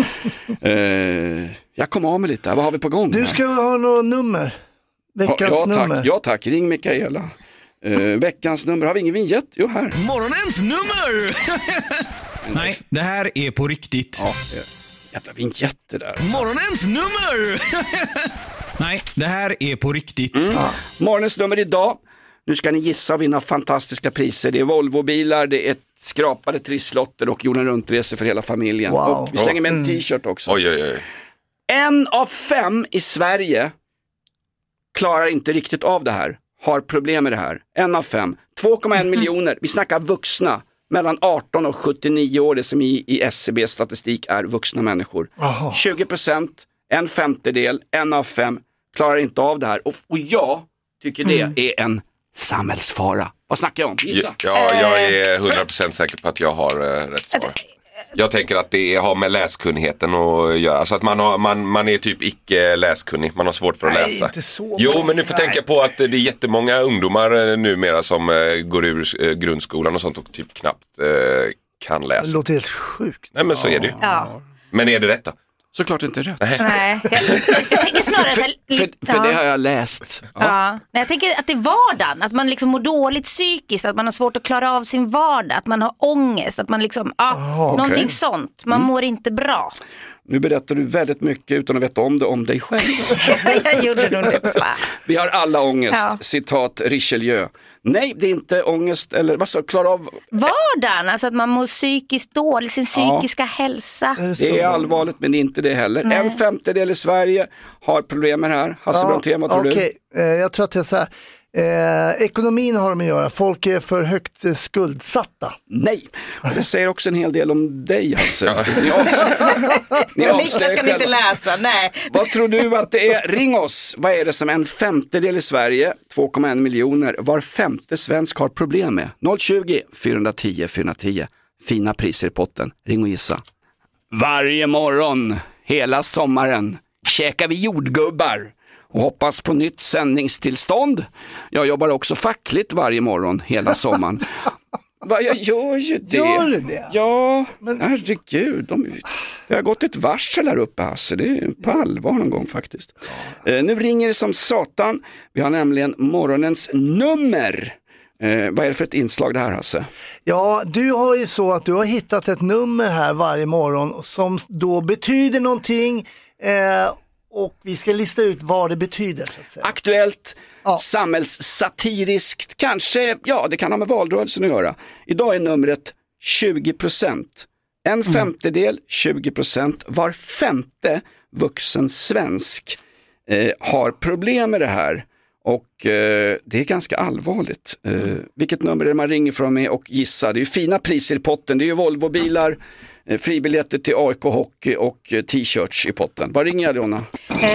Jag kom av mig lite. Vad har vi på gång här? Du ska ha något nummer. Veckans nummer. Ja tack, ring Mikaela. Veckans nummer, har vi ingen vignett? Jo, här. Morgonens nummer! Nej, det här är på riktigt. Ja, jävla vignetter där. Morgonens nummer! Nej, det här är på riktigt. Morgonens nummer idag. Nu ska ni gissa och vinna fantastiska priser. Det är Volvo-bilar, det är skrapade trisslotter och jorden runt-resor för hela familjen. Wow. Och vi slänger med en t-shirt också. Oj. 1 av 5 i Sverige klarar inte riktigt av det här. Har problem med det här. 1 av 5. 2,1 miljoner. Vi snackar vuxna. Mellan 18 och 79 år. Det som i SCB statistik är vuxna människor. 20%. 1/5. 1 av 5. Klarar inte av det här. Och jag tycker det är en samhällsfara. Vad snackar jag om? Gissa. Ja, jag är 100% säker på att jag har rätt svar. Jag tänker att det har med läskunnigheten att göra. Alltså att man är typ icke läskunnig. Man har svårt för att läsa. Inte så. Jo, men nu får tänka på att det är jättemånga ungdomar numera som går ur grundskolan och sånt och typ knappt kan läsa. Det låter helt sjukt. Nej, men så är det ju. Ja. Men är det rätt då? Såklart inte rätt. Nej, jag tänker snarare För det har jag läst. Ja. Nej, jag tänker att det är vardagen, att man liksom mår dåligt psykiskt, att man har svårt att klara av sin vardag, att man har ångest, att man liksom, någonting sånt. Man mår inte bra. Nu berättar du väldigt mycket utan att veta om det om dig själv. Jag gjorde nog det. Vi har alla ångest, Ja. citat Richelieu. Nej, det är inte ångest, eller vad så, klara av... Vardagen, alltså att man mår psykiskt dåligt, sin psykiska hälsa. Det är allvarligt, men det är inte det heller. 1/5 i Sverige har problem med det här. Hasse Brontén, vad tror du? Okej, jag tror att det är så här. Ekonomin har de att göra, folk är för högt skuldsatta. Nej, och det säger också en hel del om dig, Hasse. Ni Niklas ska vi inte läsa, nej. Vad tror du att det är? Ring oss. Vad är det som 1/5 i Sverige, 2,1 miljoner, var 5:e svensk har problem med? 020-410 410. Fina priser i potten. Ring och gissa. Varje morgon, hela sommaren, käkar vi jordgubbar och hoppas på nytt sändningstillstånd. Jag jobbar också fackligt varje morgon, hela sommaren. Jag gör ju det. Gör du det? Ja, men herregud. Jag har gått ett varsel här uppe, Hasse. Det är på allvar någon gång faktiskt. Nu ringer det som satan. Vi har nämligen morgonens nummer. Vad är det för ett inslag det här, Hasse? Ja, du har ju så att du har hittat ett nummer här varje morgon som då betyder någonting och vi ska lista ut vad det betyder. Så att säga. Aktuellt, samhällssatiriskt, kanske, ja det kan ha med valrörelsen att göra. Idag är numret 20%. 1/5, 20%, var 5:e vuxen svensk har problem med det här. Och det är ganska allvarligt. Vilket nummer är det man ringer från med och gissa? Det är ju fina priser i potten. Det är ju Volvo-bilar, fribiljetter till AIK Hockey och t-shirts i potten. Vad ringer jag, Jonna?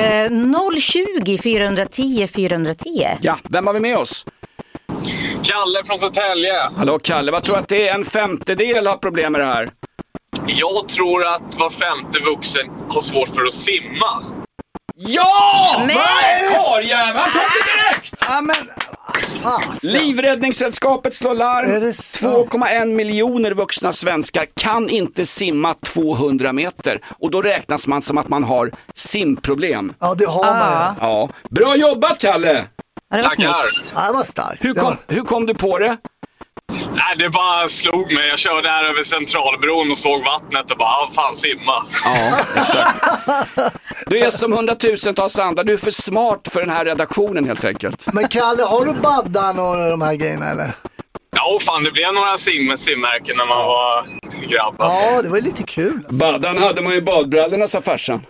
020-410 410. Ja, vem har vi med oss? Kalle från Södertälje. Hallå Kalle, vad tror du att det är 1/5 har problem med det här? Jag tror att var 5:e vuxen har svårt för att simma. Ja! Men- Karljävel, han tog det direkt! Ja, men Livräddningssällskapet slår Är larm. det sant? 2,1 miljoner vuxna svenskar kan inte simma 200 meter. Och då räknas man som att man har simproblem. Ja, det har man. Ja. Bra jobbat, Kalle! Ja, det var snyggt. Tackar. Ja, det var starkt. Hur kom du på det? Nej, det bara slog mig. Jag körde här över Centralbron och såg vattnet och bara, fan simma. Ja, exakt. Du är som hundratusentals andra. Du är för smart för den här redaktionen helt enkelt. Men Kalle, har du baddan och de här grejerna eller? Ja, fan, det blev några simmärken när man var grabb. Ja, det var lite kul. Alltså. Baddan hade man ju badbrallorna, sa farsan.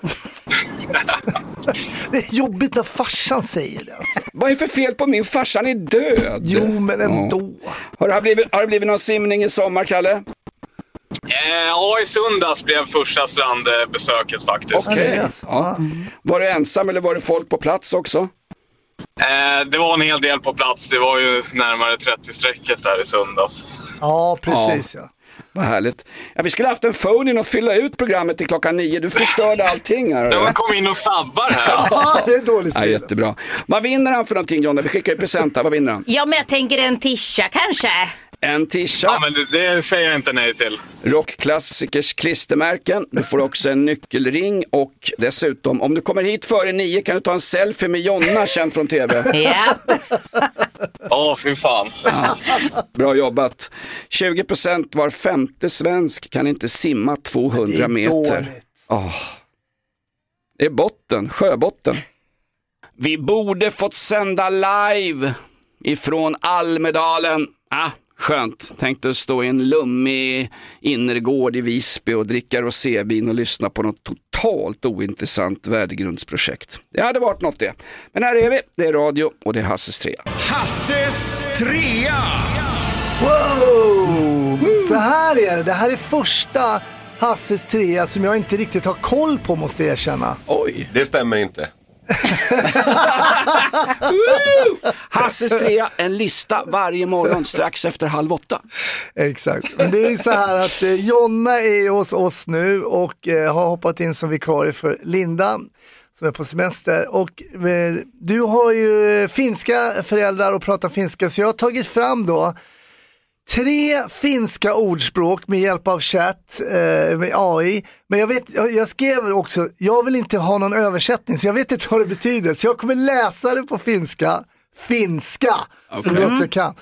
Det är jobbigt när farsan säger det. Alltså. Vad är för fel på min farsan är död? Jo, men ändå. Har det blivit någon simning i sommar, Kalle? Ja, i söndags blev första strandbesöket faktiskt. Okej. Yes. Ja. Var du ensam eller var det folk på plats också? Det var en hel del på plats. Det var ju närmare 30-strecket där i söndags. Ja, precis ja. Vad härligt. Ja, vi skulle haft en phone-in och fylla ut programmet till 9:00. Du förstörde allting här. Jag kom in och sabbar här. Ja, det är dåligt Ja, stil. jättebra. Vad vinner han för någonting, Jonna? Vi skickar ju presenter. Vad vinner han? Ja, men jag tänker en tisha kanske. En tisha. Ja, men det säger jag inte nej till. Rockklassikers klistermärken. Du får också en nyckelring och dessutom, om du kommer hit före 9 kan du ta en selfie med Jonna, känd från TV. Ja. Ja, fy fan. Bra jobbat. 20% var 5:e svensk kan inte simma 200 meter. Det är botten, sjöbotten. Vi borde fått sända live ifrån Almedalen. Skönt. Tänkte stå i en lummig innergård i Visby och dricka rosévin och lyssna på något totalt ointressant värdegrundsprojekt. Det hade varit något det. Men här är vi. Det är radio och det är Hasses trea. Hasses trea! Wow! Så här är det. Det här är första Hasses trea som jag inte riktigt har koll på, måste jag erkänna. Oj. Det stämmer inte. Hasses trea, en lista varje morgon strax efter 7:30. Exakt. Men det är så här att Jonna är hos oss nu och har hoppat in som vikarie för Linda som är på semester. Och du har ju finska föräldrar och pratar finska, så jag har tagit fram då 3 finska ordspråk med hjälp av chatt med AI. Men jag skrev också, jag vill inte ha någon översättning så jag vet inte vad det betyder. Så jag kommer läsa det på finska, som gott jag kan.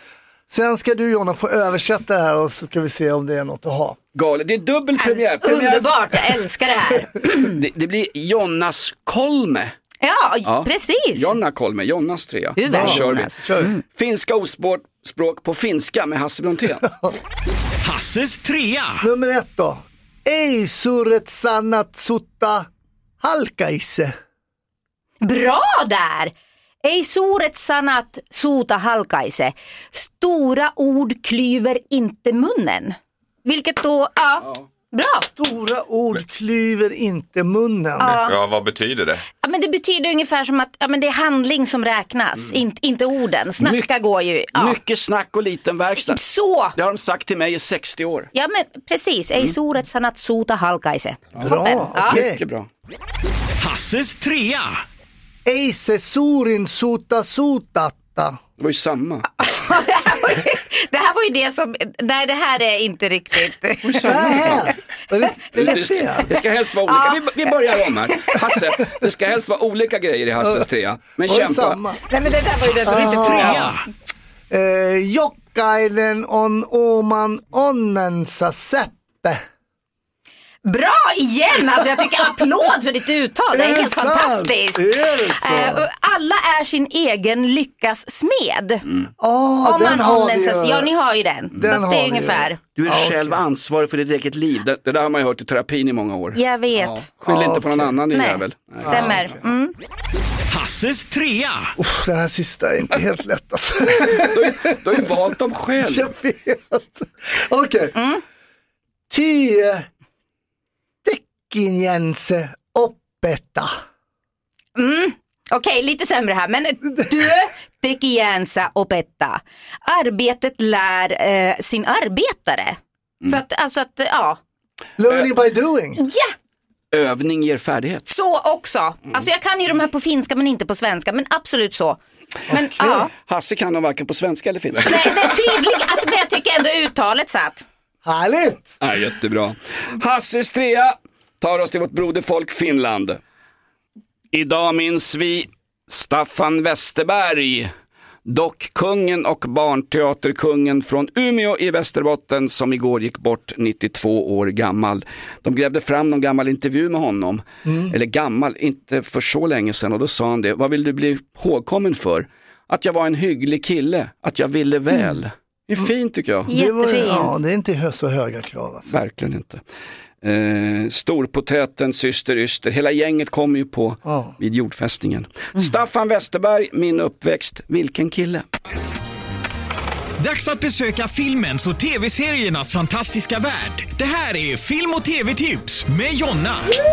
Sen ska du, Jonna, få översätta det här och så ska vi se om det är något att ha. Galet, det är dubbelpremiär. Underbart, jag älskar det här. Det blir Jonas Kolme. Ja, precis. Jonna Kolme, Jonas 3. Hyvä, Kör vi. Jonas. Finska ordspråk på finska med Hasse Brontén. Hasses 3. Nummer 1 då. Ei suret sanat sutta halkaise. Bra där! Ei suuret sanat suuta halkaise. Stora ord klyver inte munnen. Vilket då, bra. Stora ord klyver inte munnen. Ja, vad betyder det? Ja, men det betyder ungefär som att men det är handling som räknas, inte orden. Snacka går ju. Ja. Mycket snack och liten verkstad. Så! Det har de sagt till mig i 60 år. Ja, men precis. Ei suuret sanat suuta halkaise. Bra, okej. Mycket bra. Hasses 3. Ei se suurin suta sutatta. Det var ju samma. Det här var ju det som, nej det här är inte riktigt. Nej, det är fel. Det ska helst vara olika. Vi börjar om här. Hasse, det ska helst vara olika grejer i Hasses 3. Men kämpa. Nej, men det där var ju det som Trea. Jokainen on oman onnensa seppe. Bra igen, alltså jag tycker applåd för ditt uttal, det är helt fantastiskt. Alla är sin egen lyckas smed. Om den man har vi ju. ja, ni har ju den. Så Den att det är har vi ungefär. ju. Du är själv ansvarig för ditt eget liv. Det där har man ju hört i terapin i många år. Jag vet. Skyll inte på någon annan, din Nej, jävel. stämmer. Mm. Hasses 3. Den här sista är inte helt lätt alltså. Du har ju valt dem själv. Jag vet. Okej. Työ tekinjense oppeta. Okej, lite sämre här, men du tekiänsä opettaa. Arbetet lär sin arbetare. Så att, ja. Learning by doing. Ja, Övning ger färdighet. så också. Alltså jag kan ju de här på finska men inte på svenska, men absolut så. Men ja. Hasse kan de varken på svenska eller finska. Nej, det är tydligt, alltså, men jag tycker ändå uttalet satt. Härligt. Ja, jättebra. Hasses 3 tar oss till vårt broderfolk Finland. Idag minns vi Staffan Westerberg, dockkungen och barnteaterkungen från Umeå i Västerbotten som igår gick bort 92 år gammal. De grävde fram någon gammal intervju med honom. Eller gammal, inte för så länge sedan. Och då sa han det, vad vill du bli ihågkommen för? Att jag var en hygglig kille, att jag ville väl. Det är fint tycker jag. Jättefint. Det är inte så höga krav alltså. Verkligen inte. Storpotäten, syster Yster, hela gänget kom ju på vid jordfästningen. Staffan Westerberg, min uppväxt, vilken kille. Dags att besöka filmens och tv-seriernas fantastiska värld. Det här är Film- och tv-tips med Jonna.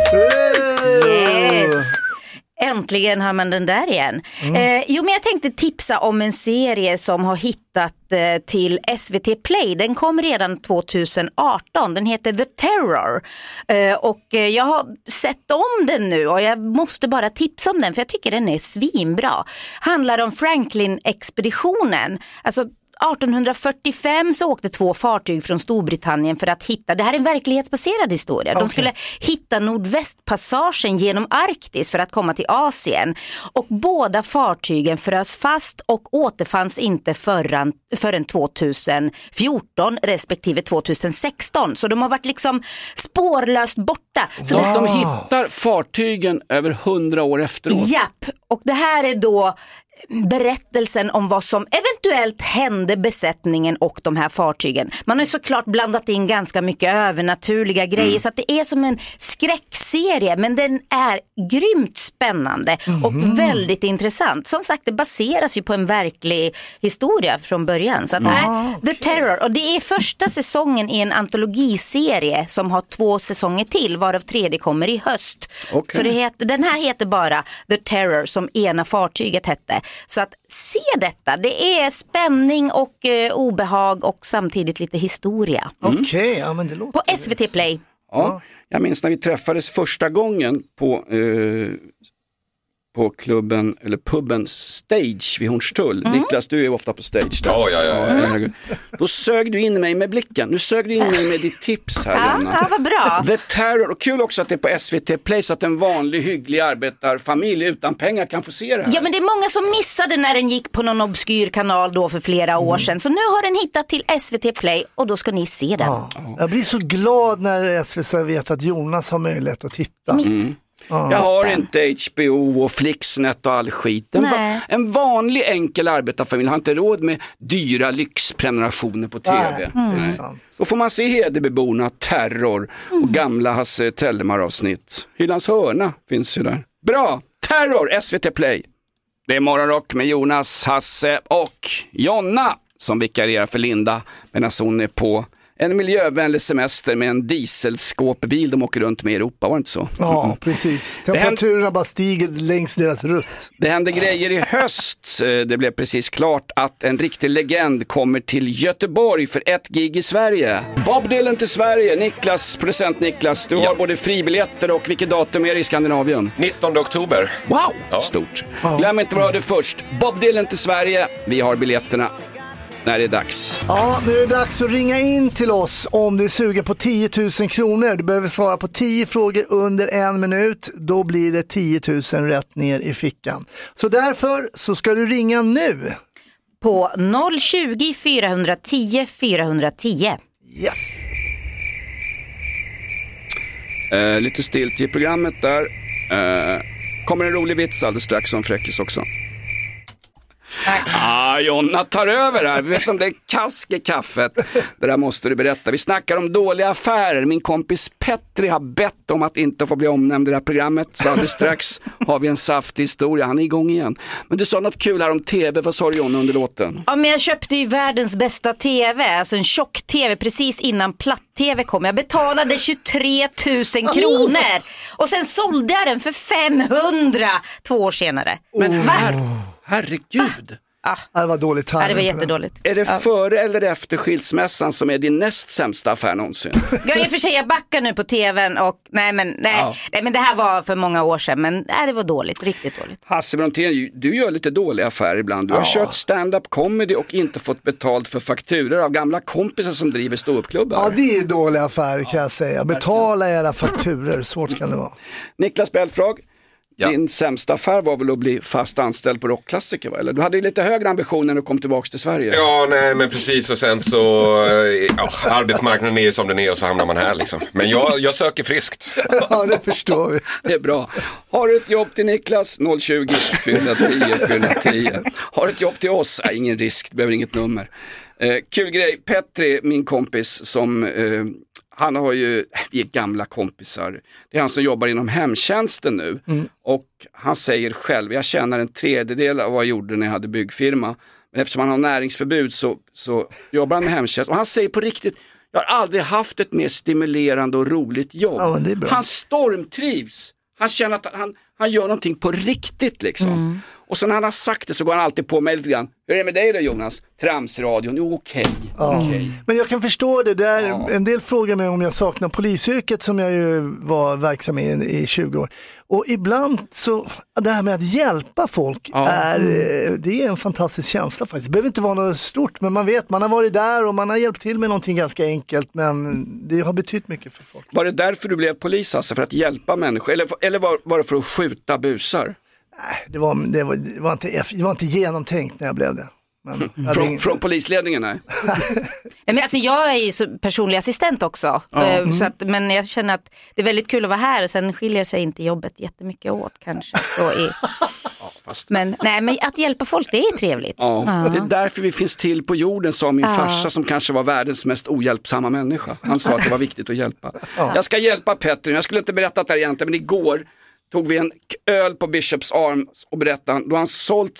Yes. Äntligen har man den där igen. Jo, men jag tänkte tipsa om en serie som har hittat till SVT Play. Den kom redan 2018. Den heter The Terror. Och jag har sett om den nu och jag måste bara tipsa om den för jag tycker den är svinbra. Handlar om Franklin-expeditionen. Alltså 1845 så åkte 2 fartyg från Storbritannien för att hitta, det här är en verklighetsbaserad historia. De skulle hitta nordvästpassagen genom Arktis för att komma till Asien. Och båda fartygen frös fast och återfanns inte förrän 2014 respektive 2016. Så de har varit liksom spårlöst borta. Så De hittar fartygen över 100 år efteråt. Japp, och det här är då berättelsen om vad som eventuellt hände besättningen och de här fartygen. Man har ju såklart blandat in ganska mycket övernaturliga grejer så att det är som en skräckserie, men den är grymt spännande och väldigt intressant. Som sagt, det baseras ju på en verklig historia från början. Så att The Terror, och det är första säsongen i en antologiserie som har 2 säsonger till, varav 3:e kommer i höst. Så den här heter bara The Terror, som ena fartyget hette. Så att se detta, det är spänning och obehag och samtidigt lite historia. Okej, ja, men det låter på SVT Play. Ja, jag minns när vi träffades första gången på på klubben, eller puben Stage vid Hornstull. Niklas, du är ju ofta på Stage där. Ja. Då sög du in mig med blicken. Nu sög du in mig med ditt tips här, Jonna. Ja, vad bra. The Terror, och kul också att det är på SVT Play så att en vanlig hygglig arbetarfamilj utan pengar kan få se det här. Ja, men det är många som missade när den gick på någon obskyr kanal då för flera år sedan. Så nu har den hittat till SVT Play och då ska ni se den. Ja. Jag blir så glad när SVT vet att Jonas har möjlighet att titta. Jag har inte HBO och Flixnet och all skit. En vanlig enkel arbetarfamilj har inte råd med dyra lyxprenumerationer på tv. Då får man se Hedebyborna, Terror och gamla Hasse Tellemar-avsnitt. Hylands hörna finns ju där. Bra! Terror, SVT Play. Det är Morgonrock med Jonas, Hasse och Jonna som vikarierar för Linda medan hon är på en miljövänlig semester med en dieselskåpbil de åker runt med i Europa, var det inte så? Ja, precis. Temperaturerna bara stiger längs deras rutt. Det hände grejer i höst. Det blev precis klart att en riktig legend kommer till Göteborg för ett gig i Sverige. Bob Dylan till Sverige. Niklas, producent Niklas, du har både fribiljetter och vilket datum är det i Skandinavien? 19 oktober. Wow, stort. Glöm inte vad du hörde först. Bob Dylan till Sverige. Vi har biljetterna. När det är dags. Ja, nu är det dags att ringa in till oss om du är sugen på 10 000 kronor. Du behöver svara på 10 frågor under 1 minut. Då blir det 10 000 rätt ner i fickan. Så därför så ska du ringa nu. På 020 410 410. Yes. Lite stilt i programmet där. Kommer en rolig vits alldeles strax om fräckis också. Jonna tar över här. Vi vet om det är kask i kaffet. Det där måste du berätta. Vi snackar om dåliga affärer. Min kompis Petri har bett om att inte få bli omnämnd i det här programmet. Så alldeles strax har vi en saftig historia. Han är igång igen. Men du sa något kul här om tv. Vad sa du, Jonna, under låten? Ja, men jag köpte ju världens bästa tv. Alltså en tjock-tv precis innan platt-tv kom. Jag betalade 23 000 kronor. Och sen sålde jag den för 500 2 år senare. Men herregud. Det var dåligt timing. Det var jättedåligt. Är det före eller efter skilsmässan som är din näst sämsta affär någonsin? Jag är för sig, jag backar nu på tvn och nej men det här var för många år sedan, men det var dåligt, riktigt dåligt. Hasse Brontén, du gör lite dåliga affärer ibland. Du har kört stand-up comedy och inte fått betalt för fakturer av gamla kompisar som driver ståuppklubbar. Ja, det är dåliga affärer kan jag säga. Betala era fakturer, svårt kan det vara. Niklas Belfrag. Din sämsta affär var väl att bli fast anställd på Rockklassiker, va? Eller? Du hade ju lite högre ambitioner när du kom tillbaka till Sverige. Ja, nej, men precis. Och sen så arbetsmarknaden är ju som den är och så hamnar man här liksom. Men jag söker friskt. Ja, det förstår vi. Det är bra. Har du ett jobb till Niklas? 020 410 410. Har du ett jobb till oss? Ingen risk, du behöver inget nummer. Kul grej, Petri, min kompis som... Han har ju, vi är gamla kompisar. Det är han som jobbar inom hemtjänsten nu. Och han säger själv, jag tjänar en tredjedel av vad jag gjorde när jag hade byggfirma. Men eftersom han har näringsförbud så jobbar han med hemtjänst. Och han säger på riktigt, jag har aldrig haft ett mer stimulerande och roligt jobb. Ja, det är bra. Han stormtrivs. Han känner att han gör någonting på riktigt liksom. Och så när han har sagt det så går han alltid på mig lite grann. Hur är det med dig då, Jonas? Tramsradion, jo okej. Men jag kan förstå det där. En del frågar mig om jag saknar polisyrket som jag ju var verksam i 20 år. Och ibland så, det här med att hjälpa folk det är en fantastisk känsla faktiskt. Det behöver inte vara något stort, men man vet, man har varit där och man har hjälpt till med någonting ganska enkelt, men det har betytt mycket för folk. Var det därför du blev polis, alltså, för att hjälpa människor? Eller var det för att skjuta busar? Nej, det var inte genomtänkt när jag blev det. Men, från polisledningen, nej. Men alltså, jag är ju personlig assistent också. Så att, men jag känner att det är väldigt kul att vara här. Och sen skiljer sig inte jobbet jättemycket åt kanske. Men att hjälpa folk, det är trevligt. Ja. Det är därför vi finns till på jorden, sa min farsa som kanske var världens mest ohjälpsamma människa. Han sa att det var viktigt att hjälpa. Jag ska hjälpa Petri. Jag skulle inte berättat det här egentligen, men igår tog vi en öl på Bishops Arms och berättade, då han sålt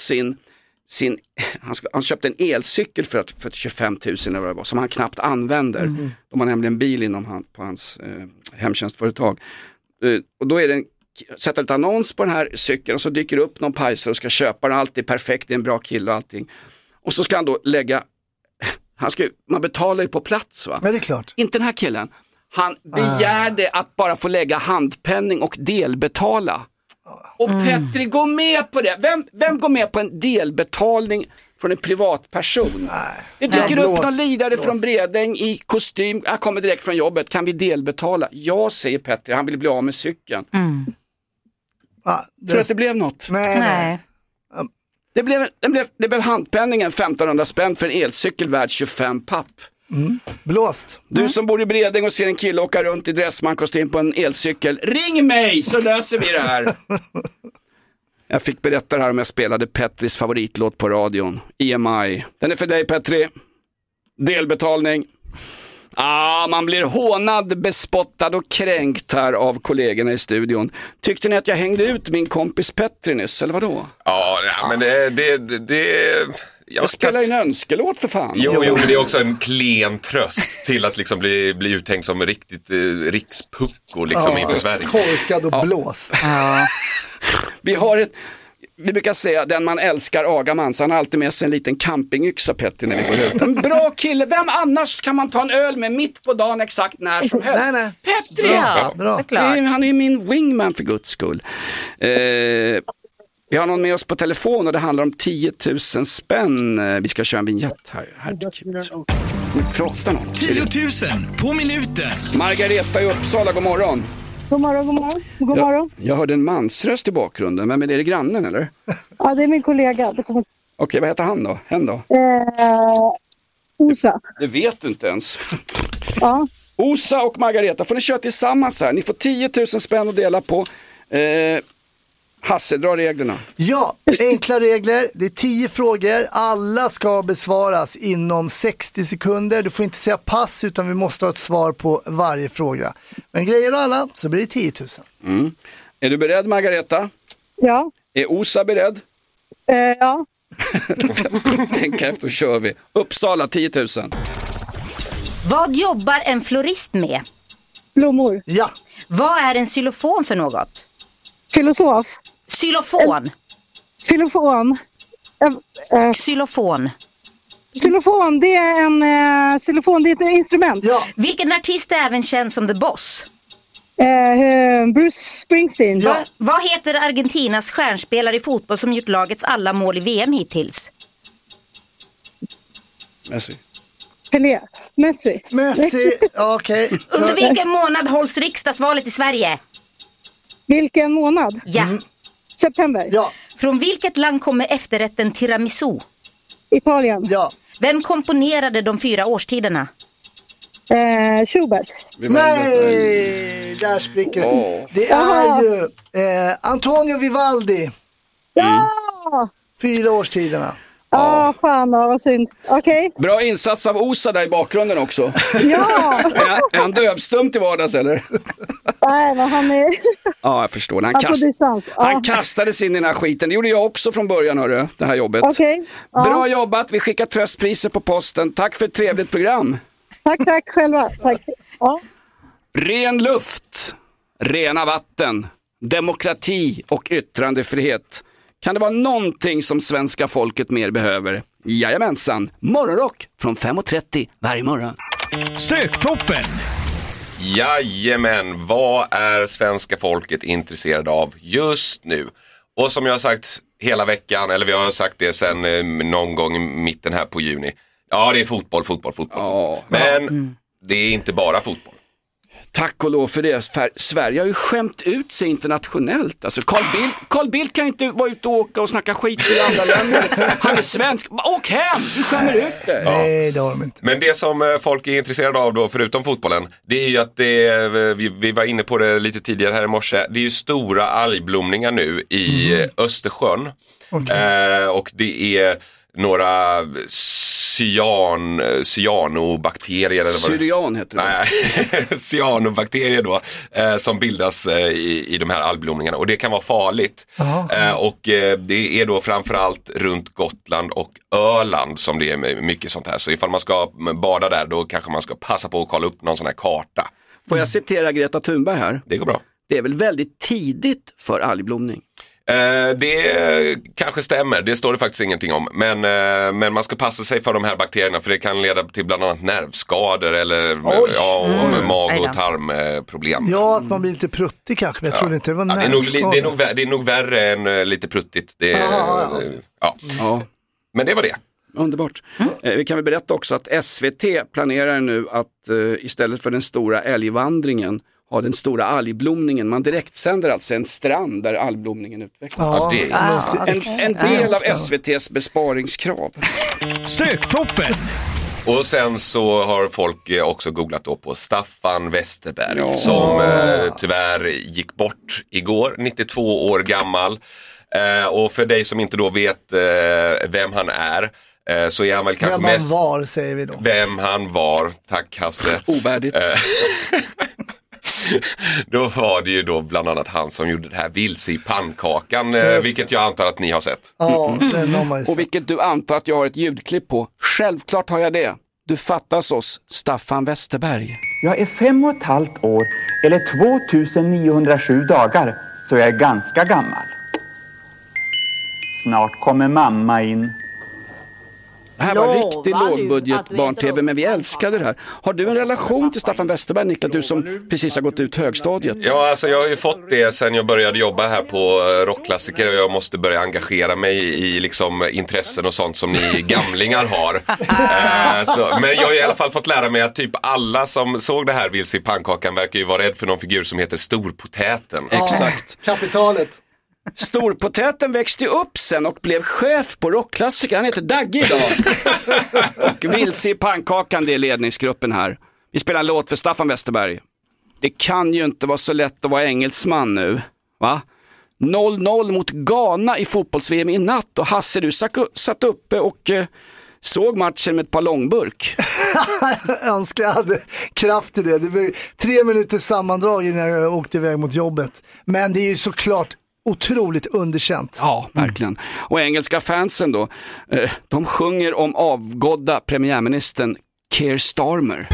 han köpte en elcykel för 25 000 eller vad det var, som han knappt använder. De har nämligen bil på hans hemtjänstföretag. Och då är det sätter ett annons på den här cykeln och så dyker upp någon pajsare och ska köpa den. Allt är perfekt, det är en bra kille och allting. Och så ska han då lägga, man betalar ju på plats, va? Ja, det är klart. Inte den här killen. Han begärde att bara få lägga handpenning och delbetala. Och Petri går med på det. Vem går med på en delbetalning från en privatperson? Det dyker upp någon lidare från Bredäng i kostym. Jag kommer direkt från jobbet. Kan vi delbetala? Ja, säger Petri. Han vill bli av med cykeln. Tror du att det blev något? Nej. Det blev handpenningen 1500 spänn för en elcykel värd 25 papp. Blåst. Du som bor i Bredäng och ser en kille åka runt i dressmankostym på en elcykel, ring mig så löser vi det här. Jag fick berätta det här om jag spelade Petris favoritlåt på radion, EMI. Den är för dig, Petri. Delbetalning. Man blir hånad, bespottad och kränkt här av kollegorna i studion. Tyckte ni att jag hängde ut min kompis Petri nyss, eller vadå? Ja, men det jag spelar en önskelåt för fan. Jo, men det är också en klen tröst till att liksom bli uttänkt som riktigt rikspucko liksom inför Sverige. Korkad och blås. Vi brukar säga den man älskar agar man, så han har alltid med sig en liten campingyxa, Petter, när vi går ut. En bra kille, vem annars kan man ta en öl med mitt på dagen exakt när som helst? Nej. Petter, bra. Han är ju min wingman för guds skull. Vi har någon med oss på telefon och det handlar om 10 000 spänn. Vi ska köra en vignett här. Herregud. Vi pratar någon. 10 000 på minuten. Margareta i Uppsala, god morgon. God morgon. Jag hörde en mansröst i bakgrunden. Men är det grannen eller? Ja, det är min kollega. Okej, vad heter han då? Hen då? Osa. Det vet du inte ens. Ja. Osa och Margareta, får ni köra tillsammans här. Ni får 10 000 spänn att dela på. Hasse, dra reglerna. Ja, enkla regler. Det är 10 frågor. Alla ska besvaras inom 60 sekunder. Du får inte säga pass, utan vi måste ha ett svar på varje fråga. Men grejer du alla så blir det 10 000. Är du beredd, Margareta? Ja. Är Osa beredd? Ja. Tänk efter, kör vi. Uppsala, 10 000. Vad jobbar en florist med? Blommor. Ja. Vad är en xylofon för något? Filosof. Xylofon. Xylofon. Xylofon. Xylofon, det är xylofon, det är ett instrument. Ja. Vilken artist är även känd som The Boss? Bruce Springsteen. Ja. Vad heter Argentinas stjärnspelare i fotboll som gjort lagets alla mål i VM hittills? Messi. Pelé. Messi. Okej. Under vilken månad hålls riksdagsvalet i Sverige? Vilken månad? Ja. September. Ja. Från vilket land kommer efterrätten tiramisu? Italien. Ja. Vem komponerade de 4 årstiderna? Schubert. Nej, där spricker det. Det är ju Antonio Vivaldi. Ja! 4 årstiderna. Fan vad synd. Okej. Bra insats av Osa där i bakgrunden också. Ja! Är han dövstum till vardags eller? Nej, men han är... Ja, jag förstår. Han kastades in i den här skiten. Det gjorde jag också från början, hörru, det här jobbet. Okej. Ja. Bra jobbat, vi skickar tröstpriser på posten. Tack för ett trevligt program. Tack själva. Tack. Ja. Ren luft, rena vatten, demokrati och yttrandefrihet. Kan det vara någonting som svenska folket mer behöver? Jajamensan, morgonrock från 5:30 varje morgon. Söktoppen. Jajamän, vad är svenska folket intresserade av just nu? Och som jag har sagt hela veckan, eller vi har sagt det sen någon gång i mitten här på juni. Ja, det är fotboll. Men det är inte bara fotboll. Tack och lov för det. Sverige har ju skämt ut sig internationellt. Alltså Carl Bildt kan ju inte vara ute och åka och snacka skit i andra länder. Han är svensk. Åk hem, du skämmer ut det. Nej, det har de inte. Men det som folk är intresserade av då, förutom fotbollen, det är ju att vi var inne på det lite tidigare här i morse. Det är ju stora algblomningar nu i Östersjön. Okay. Och det är några cyanobakterier eller Syrian heter det. Nej, cyanobakterier då som bildas i de här algblomningarna, och det kan vara farligt. Och det är då framförallt runt Gotland och Öland som det är mycket sånt här. Så ifall man ska bada där, då kanske man ska passa på att kolla upp någon sån här karta. Får jag citera Greta Thunberg här? Det går bra. Det är väl väldigt tidigt för algblomning? Det kanske stämmer, det står det faktiskt ingenting om. Men man ska passa sig för de här bakterierna, för det kan leda till bland annat nervskador eller mag- och tarmproblem. Ja, att man blir lite pruttig kanske, men jag trodde inte det var nervskador. Det är nog värre än lite pruttigt. Men det var det. Underbart. Vi kan väl berätta också att SVT planerar nu att istället för den stora älgvandringen ha den stora algblomningen. Man direktsänder alltså en strand där algblomningen utvecklas. En del av SVT:s besparingskrav. Söktoppen! Och sen så har folk också googlat då på Staffan Westerberg som tyvärr gick bort igår, 92 år gammal. Och för dig som inte då vet vem han är, så är han väl kanske mest... Vem han var, säger vi då. Vem han var, tack Hasse. Ovärdigt. Då var det ju då bland annat han som gjorde det här vilse i pannkakan, vilket jag antar att ni har sett. Ja, och vilket du antar att jag har ett ljudklipp på. Självklart har jag det. Du fattas oss, Staffan Westerberg. Jag är 5,5 år eller 2907 dagar, så jag är ganska gammal. Snart kommer mamma in. Det här var riktig lågbudget barn-tv, men vi älskade det här. Har du en relation till Staffan Westerberg, Niklas, du som precis har gått ut högstadiet? Ja, alltså jag har ju fått det sen jag började jobba här på rockklassiker, och jag måste börja engagera mig i liksom intressen och sånt som ni gamlingar har. Men jag har i alla fall fått lära mig att typ alla som såg det här vilse i pannkakan verkar ju vara rädd för någon figur som heter Storpotäten. Exakt. Kapitalet. Storpotäten växte upp sen och blev chef på rockklassiker. Han heter Dagge idag. Och vilse i pannkakan, det är ledningsgruppen här. Vi spelar en låt för Staffan Westerberg. Det kan ju inte vara så lätt att vara engelsman nu, va? 0-0 mot Ghana i fotbolls-VM i natt. Och Hasse, du satt uppe och såg matchen med ett par långburk. Jag önskar jag hade kraft i det. Det var 3 minuter sammandrag innan jag åkte iväg mot jobbet. Men det är ju såklart otroligt underkänt. Ja, verkligen. Och engelska fansen då, de sjunger om avgådda premiärministern Keir Starmer.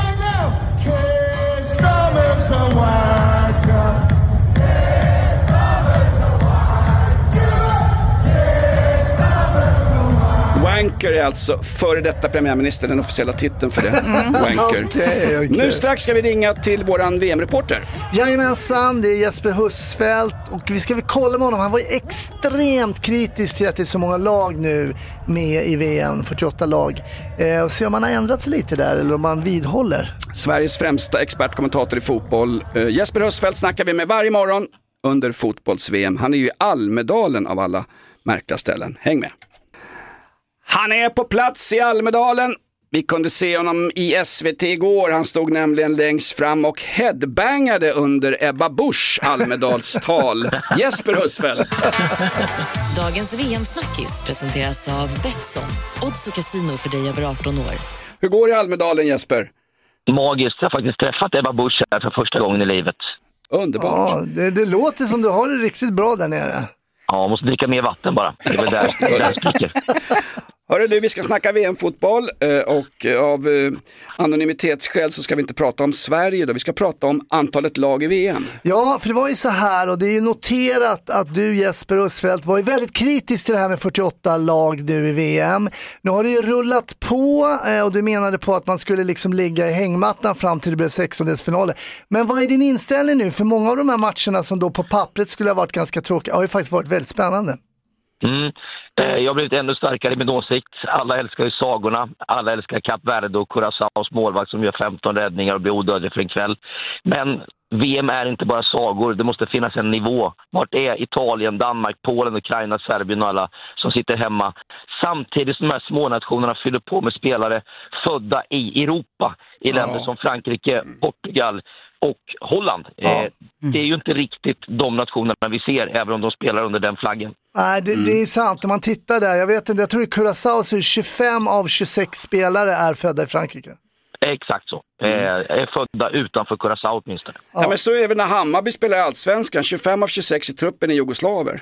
Wanker är alltså före detta premiärminister, den officiella titeln för det. Wanker. Okay. Nu strax ska vi ringa till våran VM-reporter. Jajamensan, det är Jesper Husfeldt och vi ska väl kolla med honom. Han var ju extremt kritisk till att det är så många lag nu med i VM, 48 lag. Och se om man har ändrat sig lite där eller om man vidhåller. Sveriges främsta expertkommentator i fotboll. Jesper Husfeldt snackar vi med varje morgon under fotbolls-VM. Han är ju i Almedalen av alla märkliga ställen. Häng med. Han är på plats i Almedalen. Vi kunde se honom i SVT igår. Han stod nämligen längst fram och headbangade under Ebba Busch Almedalstal. Jesper Husfeldt. Dagens VM-snackis presenteras av Betsson. Odds och casino för dig över 18 år. Hur går det i Almedalen, Jesper? Magiskt. Jag har faktiskt träffat Ebba Busch här för första gången i livet. Underbart. Ja, det låter som du har det riktigt bra där nere. Ja, måste dricka mer vatten bara. Det är väl där sticker. Hörru du, vi ska snacka VM-fotboll och av anonymitetsskäl så ska vi inte prata om Sverige då. Vi ska prata om antalet lag i VM. Ja, för det var ju så här och det är ju noterat att du Jesper Husfeldt var ju väldigt kritisk till det här med 48 lag nu i VM. Nu har det ju rullat på och du menade på att man skulle liksom ligga i hängmattan fram till det blev 16-delsfinaler. Men vad är din inställning nu? För många av de här matcherna som då på pappret skulle ha varit ganska tråkiga har ju faktiskt varit väldigt spännande. Jag har blivit ännu starkare i min åsikt. Alla älskar ju sagorna. Alla älskar Kap Verde och Curaçaos målvakt som gör 15 räddningar och blir odödlig för en kväll. Men VM är inte bara sagor. Det måste finnas en nivå. Vart är Italien, Danmark, Polen, Ukraina, Serbien och alla som sitter hemma? Samtidigt som de här smånationerna fyller på med spelare födda i Europa. I länder som Frankrike, Portugal och Holland. Det är ju inte riktigt de nationerna vi ser, även om de spelar under den flaggen. Nej, det är sant. Om man tittar där, jag tror i Curaçao så är 25 av 26 spelare är födda i Frankrike. Exakt så. Är födda utanför Curaçao åtminstone. Ja, men så är det när Hammarby spelar i Allsvenskan. 25 av 26 i truppen är jugoslaver.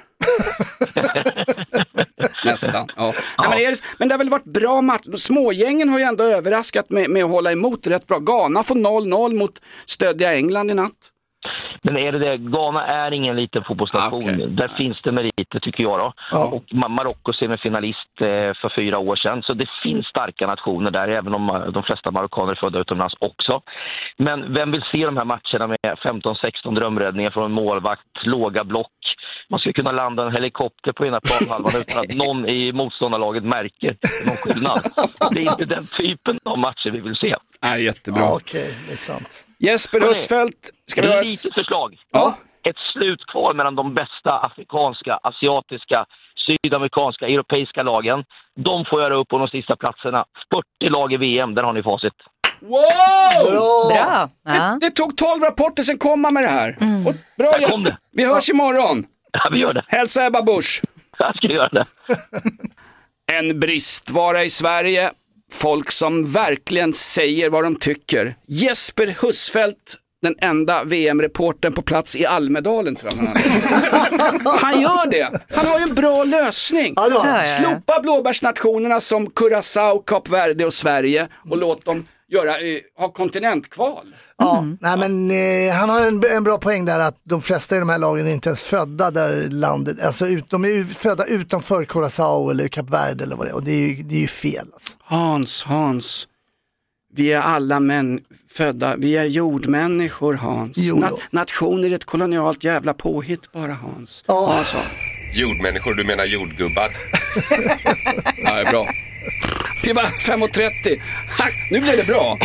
Nästan. Ja. Ja. Nej, men det har väl varit bra match. Smågängen har ju ändå överraskat med att hålla emot rätt bra. Ghana får 0-0 mot stödja England i natt. Men är det Ghana är ingen liten fotbollsnation. Okay. Där finns det meriter tycker jag då. Ja. Och Marocko semifinalist för 4 år sedan. Så det finns starka nationer där, även om de flesta marockaner är födda utomlands också. Men vem vill se de här matcherna med 15-16 drömräddningar från en målvakt, låga block? Man ska kunna landa en helikopter på ena planhalvan utan att någon i motståndarlaget märker någon skillnad. Det är inte den typen av matcher vi vill se. Ja, jättebra. Ja, okej, det är sant. Jesper Husfeldt, ska vi ett höra... litet förslag. Ja. Ett slutkval mellan de bästa afrikanska, asiatiska, sydamerikanska, europeiska lagen. De får göra upp på de sista platserna. 40 lag i VM, där har ni facit. Wow! Bra. Ja. Det tog 12 rapporter sen komma med det här. Och bra, Där kom det. Vi hörs imorgon. Ja, vi gör det. Hälsa Ebba Busch. Jag ska göra det. En bristvara i Sverige. Folk som verkligen säger vad de tycker. Jesper Husfeldt, den enda VM-reportern på plats i Almedalen, tror jag. Han gör det. Han har ju en bra lösning. Slopa blåbärsnationerna som Curaçao, Kap Verde och Sverige och låt dem ha kontinentkval. Ja, nej, men han har en bra poäng där, att de flesta i de här lagen är inte ens födda där landet, alltså de är ju födda utanför Curaçao eller Kap Verde eller vad det är, och det är ju fel alltså. Hans, vi är alla födda, vi är jordmänniskor, Hans. Nationer är ett kolonialt jävla påhitt bara, Hans. Alltså. Jordmänniskor, du menar jordgubbar? Ja, det är bra. Piva 5:30. Nu blir det bra.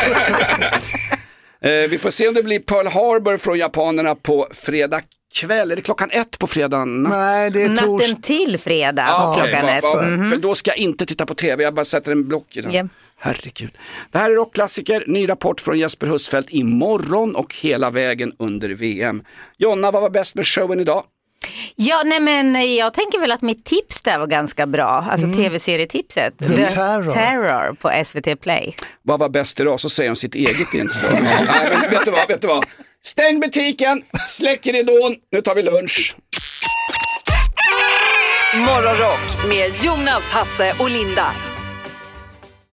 Vi får se om det blir Pearl Harbor från japanerna på fredag kväll. Är det 1:00 på fredag natt? Nej, det är natten till fredag klockan 1. För då ska jag inte titta på tv, jag bara sätter en block i den. Yeah. Herregud. Det här är rockklassiker, ny rapport från Jesper Husfeldt imorgon och hela vägen under VM. Jonna, vad var bäst med showen idag? Ja, nej men jag tänker väl att mitt tips där var ganska bra. Alltså tv-serietipset. The Terror på SVT Play. Vad var bäst idag? Så säger hon sitt eget inslag. Nej, men vet du vad? Stäng butiken, släck ridån, nu tar vi lunch. Morgonrock med Jonas, Hasse och Linda.